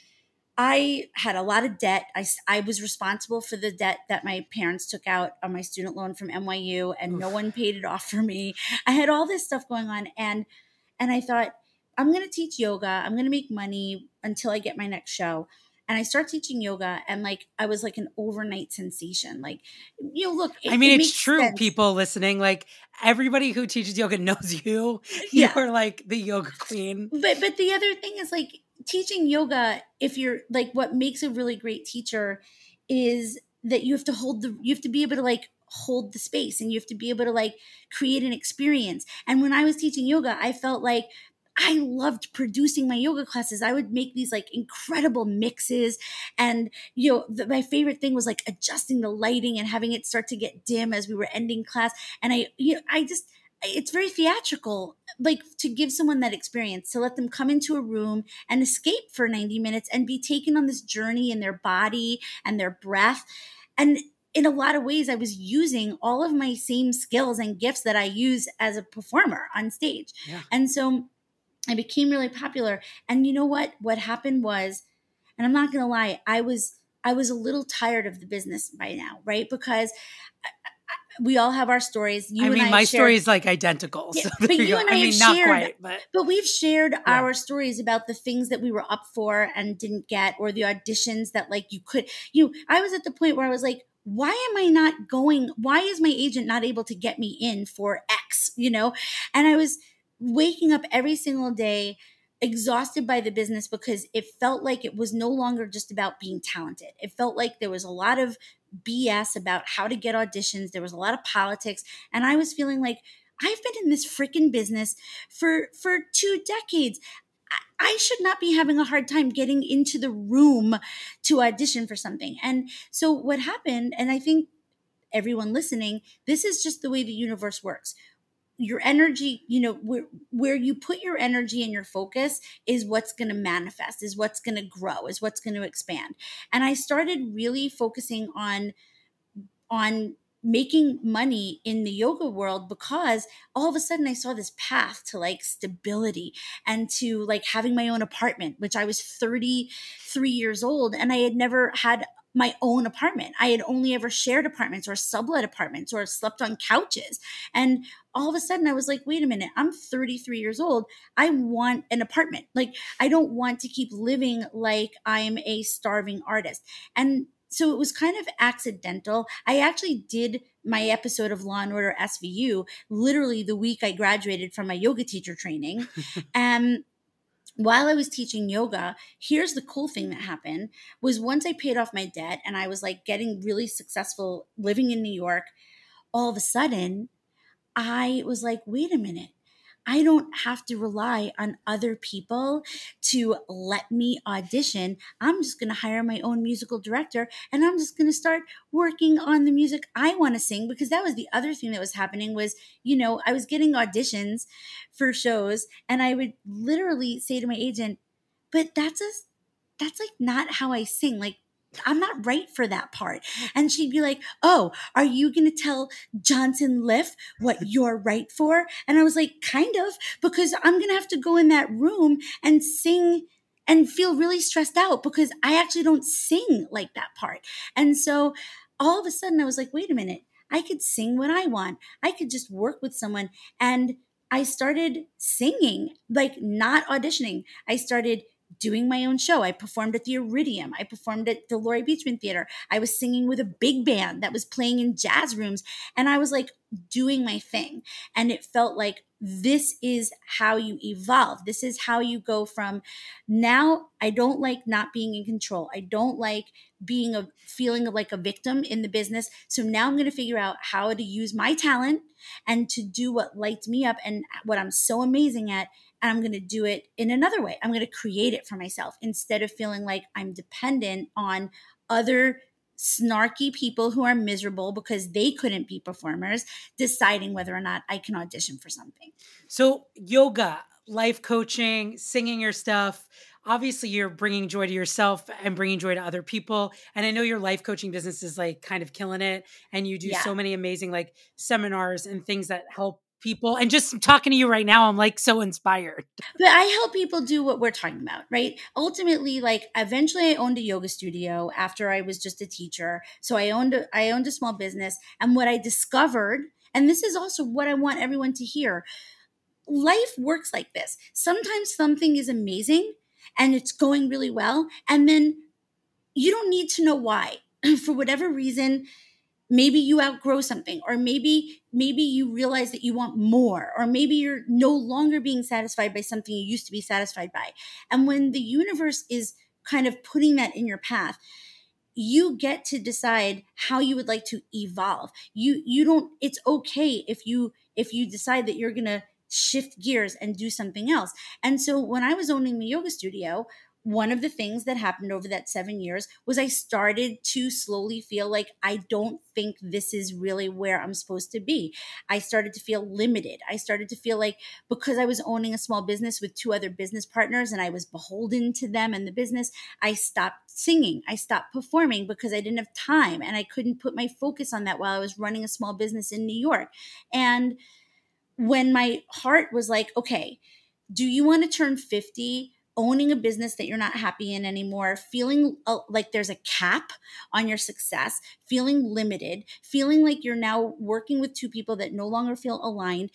I had a lot of debt. I, I was responsible for the debt that my parents took out on my student loan from N Y U, and Oof. No one paid it off for me. I had all this stuff going on. And, and I thought, I'm going to teach yoga. I'm going to make money until I get my next show. And I start teaching yoga, and like I was like an overnight sensation. Like, you know, look, it, I mean, it it's true. Sense. People listening, like everybody who teaches yoga knows you. Yeah. You're like the yoga queen. But but the other thing is like teaching yoga. If you're like, what makes a really great teacher is that you have to hold the, you have to be able to like hold the space, and you have to be able to like create an experience. And when I was teaching yoga, I felt like I loved producing my yoga classes. I would make these like incredible mixes. And, you know, the, my favorite thing was like adjusting the lighting and having it start to get dim as we were ending class. And I, you know, I just, it's very theatrical, like to give someone that experience, to let them come into a room and escape for ninety minutes and be taken on this journey in their body and their breath. And in a lot of ways, I was using all of my same skills and gifts that I use as a performer on stage. Yeah. And so I became really popular. And you know what? What happened was, and I'm not going to lie, I was I was a little tired of the business by now, right? Because I, I, we all have our stories. You I mean, and I my shared, story is like identical. Yeah, So but you go. and I, I have mean, not shared, quite, but but we've shared yeah. our stories about the things that we were up for and didn't get, or the auditions that like you could. You, I was at the point where I was like, why am I not going? Why is my agent not able to get me in for X, you know? And I was waking up every single day exhausted by the business because it felt like it was no longer just about being talented. It felt like there was a lot of B S about how to get auditions. There was a lot of politics. And I was feeling like I've been in this freaking business for, for two decades. I should not be having a hard time getting into the room to audition for something. And so what happened, and I think everyone listening, this is just the way the universe works. Your energy, you know, where, where you put your energy and your focus is what's going to manifest, is what's going to grow, is what's going to expand. And I started really focusing on, on making money in the yoga world because all of a sudden I saw this path to like stability and to like having my own apartment, which I was thirty-three years old and I had never had my own apartment. I had only ever shared apartments or sublet apartments or slept on couches. And all of a sudden I was like, wait a minute, I'm thirty-three years old. I want an apartment. Like, I don't want to keep living like I'm a starving artist. And so it was kind of accidental. I actually did my episode of Law and Order S V U literally the week I graduated from my yoga teacher training. And while I was teaching yoga, here's the cool thing that happened was once I paid off my debt and I was like getting really successful living in New York, all of a sudden I was like, wait a minute. I don't have to rely on other people to let me audition. I'm just going to hire my own musical director and I'm just going to start working on the music I want to sing, because that was the other thing that was happening was, you know, I was getting auditions for shows and I would literally say to my agent, but that's a, that's like not how I sing. Like, I'm not right for that part. And she'd be like, oh, are you going to tell Johnson Liff what you're right for? And I was like, kind of, because I'm going to have to go in that room and sing and feel really stressed out because I actually don't sing like that part. And so all of a sudden I was like, wait a minute, I could sing what I want. I could just work with someone. And I started singing, like not auditioning. I started doing my own show. I performed at the Iridium. I performed at the Laurie Beachman Theater. I was singing with a big band that was playing in jazz rooms. And I was like doing my thing. And it felt like this is how you evolve. This is how you go from now I don't like not being in control. I don't like being a feeling like a victim in the business. So now I'm going to figure out how to use my talent and to do what lights me up and what I'm so amazing at. And I'm going to do it in another way. I'm going to create it for myself instead of feeling like I'm dependent on other snarky people who are miserable because they couldn't be performers, deciding whether or not I can audition for something. So yoga, life coaching, singing your stuff, obviously you're bringing joy to yourself and bringing joy to other people. And I know your life coaching business is like kind of killing it. And you do Yeah. so many amazing like seminars and things that help people. And just talking to you right now, I'm like so inspired. But I help people do what we're talking about, right? Ultimately, like eventually I owned a yoga studio after I was just a teacher. So I owned a, I owned a small business. And what I discovered, and this is also what I want everyone to hear, life works like this. Sometimes something is amazing and it's going really well. And then you don't need to know why. For whatever reason, maybe you outgrow something, or maybe maybe you realize that you want more, or maybe you're no longer being satisfied by something you used to be satisfied by. And when the universe is kind of putting that in your path, you get to decide how you would like to evolve. You you don't, it's okay if you if you decide that you're going to shift gears and do something else. And so when I was owning the yoga studio, one of the things that happened over that seven years was I started to slowly feel like I don't think this is really where I'm supposed to be. I started to feel limited. I started to feel like because I was owning a small business with two other business partners and I was beholden to them and the business, I stopped singing. I stopped performing because I didn't have time and I couldn't put my focus on that while I was running a small business in New York. And when my heart was like, okay, do you want to turn fifty owning a business that you're not happy in anymore, feeling uh, like there's a cap on your success, feeling limited, feeling like you're now working with two people that no longer feel aligned?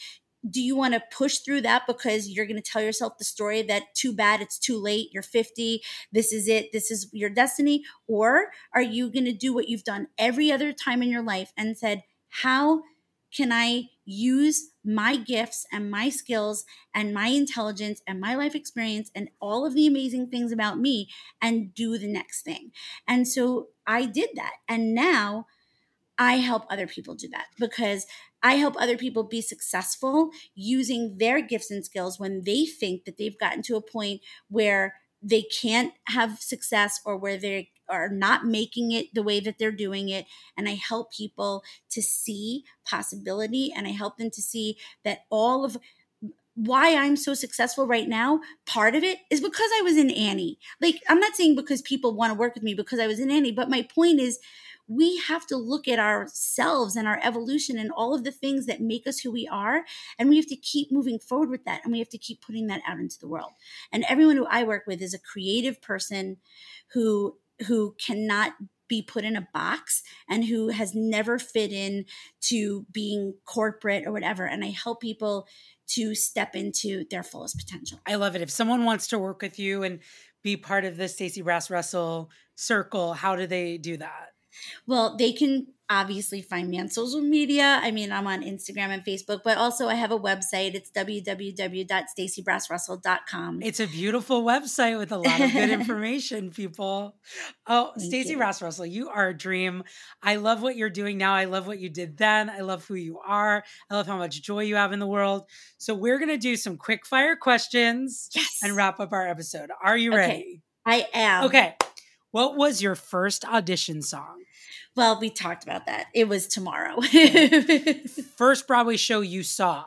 do you want to push through that because you're going to tell yourself the story that too bad, it's too late, you're fifty, this is it, this is your destiny? Or are you going to do what you've done every other time in your life and said, how can I use my gifts and my skills and my intelligence and my life experience and all of the amazing things about me and do the next thing? And so I did that. And now I help other people do that because I help other people be successful using their gifts and skills when they think that they've gotten to a point where they can't have success or where they are not making it the way that they're doing it. And I help people to see possibility, and I help them to see that all of why I'm so successful right now, part of it is because I was in Annie. Like, I'm not saying because people want to work with me because I was in Annie, but my point is we have to look at ourselves and our evolution and all of the things that make us who we are. And we have to keep moving forward with that. And we have to keep putting that out into the world. And everyone who I work with is a creative person who, who cannot be put in a box and who has never fit in to being corporate or whatever. And I help people to step into their fullest potential. I love it. If someone wants to work with you and be part of the Stacey Brass Russell circle, how do they do that? Well, they can obviously find me on social media. I mean, I'm on Instagram and Facebook, but also I have a website. It's w w w dot stacey brass russell dot com. It's a beautiful website with a lot of good information, people. Oh, Stacey Brass Russell, you are a dream. I love what you're doing now. I love what you did then. I love who you are. I love how much joy you have in the world. So we're going to do some quick fire questions yes. and wrap up our episode. Are you okay. ready? I am. Okay. What was your first audition song? Well, we talked about that. It was Tomorrow. First Broadway show you saw?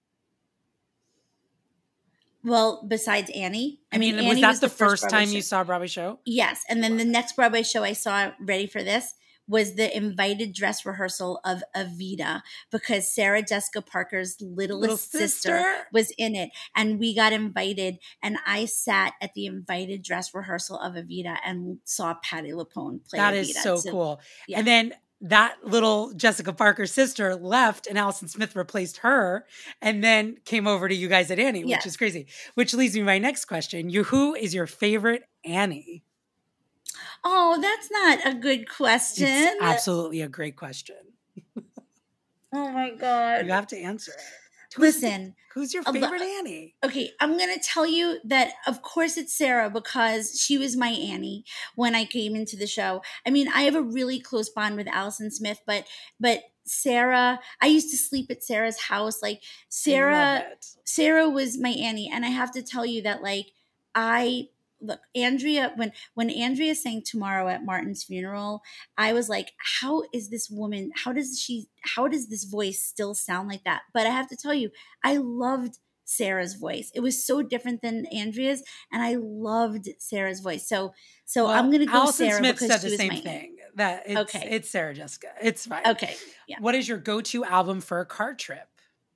Well, besides Annie. I mean, Annie was that was the, the first, first time show. you saw a Broadway show? Yes. And then the next Broadway show I saw, ready for this, was the invited dress rehearsal of Evita because Sarah Jessica Parker's littlest Little sister. sister was in it. And we got invited, and I sat at the invited dress rehearsal of Evita and saw Patti LuPone play That Evita. is so, so cool. Yeah. And then that little Jessica Parker's sister left and Allison Smith replaced her and then came over to you guys at Annie, which Yeah. is crazy. Which leads me to my next question. You, who is your favorite Annie? Oh, that's not a good question. It's absolutely a great question. Oh my God. You have to answer it. Who's, Listen. Who's your a lo- favorite Annie? Okay, I'm going to tell you that, of course, it's Sarah because she was my Annie when I came into the show. I mean, I have a really close bond with Allison Smith, but but Sarah, I used to sleep at Sarah's house. Like, Sarah, Love it. Sarah was my Annie. And I have to tell you that, like, I... Look, Andrea, when, when Andrea sang Tomorrow at Martin's funeral, I was like, how is this woman, how does she, how does this voice still sound like that? But I have to tell you, I loved Sarah's voice. It was so different than Andrea's, and I loved Sarah's voice. So, so Well, I'm going to go Allison Sarah Smith because said she the was same my thing. That it's, Okay. it's Sarah Jessica. It's fine. Okay. Yeah. What is your go-to album for a car trip?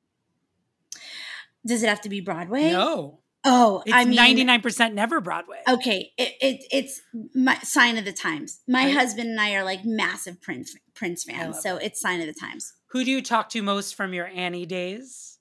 Does it have to be Broadway? No. Oh, It's I mean, ninety-nine percent never Broadway. okay, it, it it's my Sign of the Times. My Right. husband and I are like massive Prince Prince I fans, love so it's Sign of the Times. Who do you talk to most from your Annie days?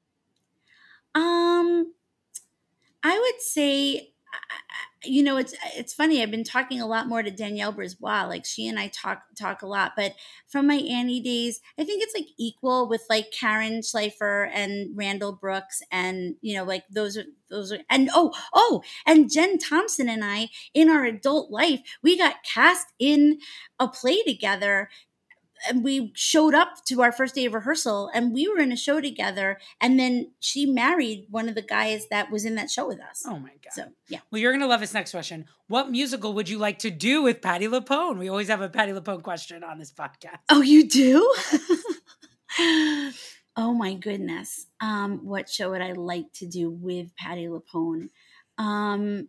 Um, I would say, you know, it's it's funny. I've been talking a lot more to Danielle Brisbois. Like, she and I talk talk a lot. But from my Annie days, I think it's like equal with like Karen Schleifer and Randall Brooks, and you know, like those are those are and oh oh and Jen Thompson and I in our adult life, we got cast in a play together. And we showed up to our first day of rehearsal and we were in a show together. And then she married one of the guys that was in that show with us. Oh my God. So, yeah. Well, you're going to love this next question. What musical would you like to do with Patti LuPone? We always have a Patti LuPone question on this podcast. Oh, you do? Oh my goodness. Um, what show would I like to do with Patti LuPone? Um,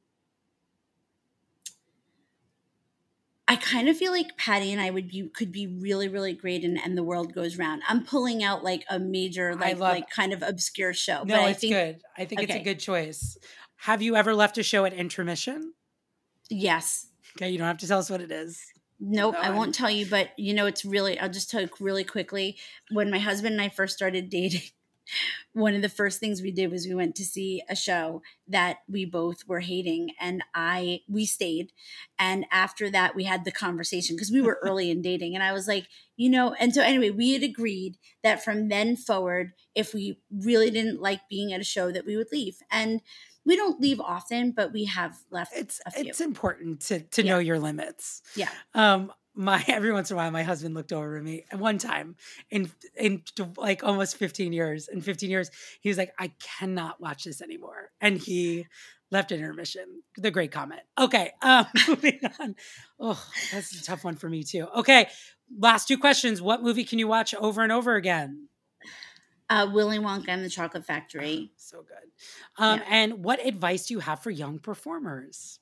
I kind of feel like Patti and I would be could be really, really great in And the World Goes Round. I'm pulling out like a major, like love- like kind of obscure show. No, but I it's think, good. I think it's a okay. good choice. Have you ever left a show at intermission? Yes. Okay, you don't have to tell us what it is. Nope, No, I I'm- won't tell you, but you know, it's really, I'll just tell you really quickly. When my husband and I first started dating, one of the first things we did was we went to see a show that we both were hating, and I we stayed. And after that, we had the conversation because we were early in dating, and I was like, you know, and so anyway, we had agreed that from then forward, if we really didn't like being at a show, that we would leave. And we don't leave often, but we have left. It's a few. it's important to to Yeah. know your limits. Yeah. Um, my every once in a while, my husband looked over at me, and one time in in like almost fifteen years, in fifteen years, he was like, "I cannot watch this anymore," and he left an intermission. The great comment. Okay, um, moving on. Oh, that's a tough one for me too. Okay, last two questions. What movie can you watch over and over again? Uh, Willy Wonka and the Chocolate Factory. So good. Um, Yeah. And what advice do you have for young performers?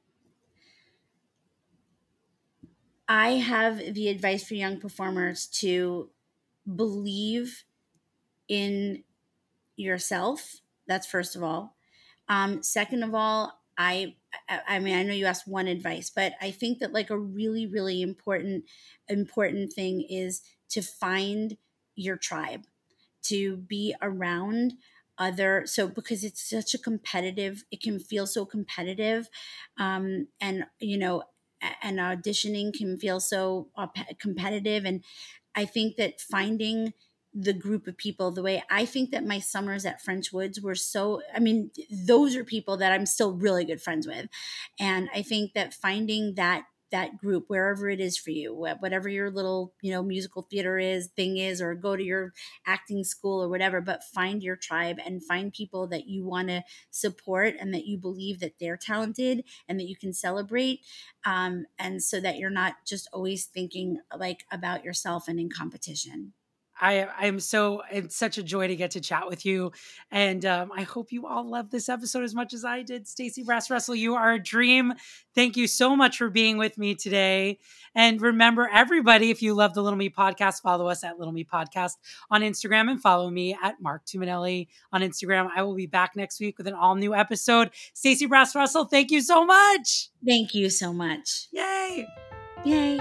I have the advice for young performers to believe in yourself. That's first of all. Um, second of all, I, I I mean, I know you asked one advice, but I think that like a really, really important, important thing is to find your tribe, to be around other, so because it's such a competitive, it can feel so competitive. Um, and, you know, a- and auditioning can feel so uh, pe- competitive. And I think that finding the group of people, the way I think that my summers at French Woods were so, I mean, those are people that I'm still really good friends with. And I think that finding that that group, wherever it is for you, wh- whatever your little, you know, musical theater is, thing is, or go to your acting school or whatever, but find your tribe and find people that you want to support and that you believe that they're talented and that you can celebrate. Um, and so that you're not just always thinking like about yourself and in competition. I I'm so it's such a joy to get to chat with you, and um, I hope you all love this episode as much as I did. Stacey Brass Russell, you are a dream. Thank you so much for being with me today. And remember, everybody, if you love the Little Me Podcast, follow us at Little Me Podcast on Instagram and follow me at Mark Tuminelli on Instagram. I will be back next week with an all new episode. Stacey Brass Russell, thank you so much. Thank you so much. Yay! Yay.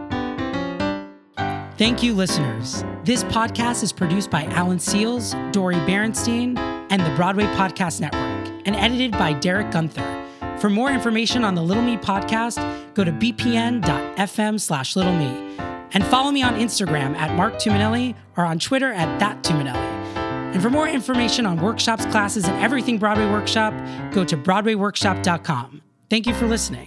Thank you, listeners. This podcast is produced by Alan Seals, Dory Berenstein, and the Broadway Podcast Network, and edited by Derek Gunther. For more information on the Little Me Podcast, go to bpn.fm slash Little Me. And follow me on Instagram at Mark Tuminelli or on Twitter at That Tuminelli. And for more information on workshops, classes, and everything Broadway Workshop, go to broadway workshop dot com. Thank you for listening.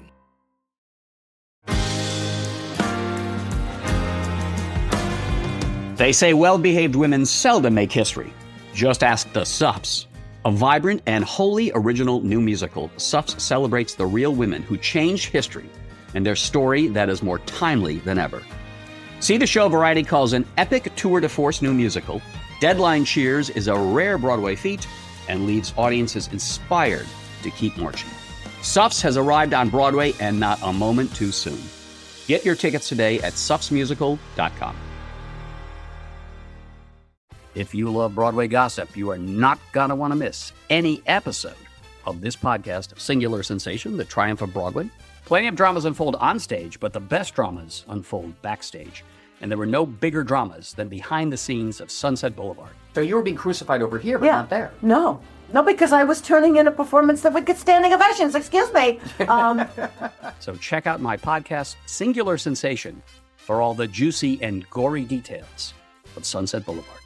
They say well-behaved women seldom make history. Just ask the Suffs. A vibrant and wholly original new musical, Suffs celebrates the real women who changed history and their story that is more timely than ever. See the show Variety calls an epic tour de force new musical. Deadline cheers is a rare Broadway feat and leaves audiences inspired to keep marching. Suffs has arrived on Broadway and not a moment too soon. Get your tickets today at suffs musical dot com. If you love Broadway gossip, you are not going to want to miss any episode of this podcast, Singular Sensation, The Triumph of Broadway. Plenty of dramas unfold on stage, but the best dramas unfold backstage. And there were no bigger dramas than behind the scenes of Sunset Boulevard. So you were being crucified over here, but Yeah. not there. No. No, because I was turning in a performance that would get standing ovations. Excuse me. Um, So check out my podcast, Singular Sensation, for all the juicy and gory details of Sunset Boulevard.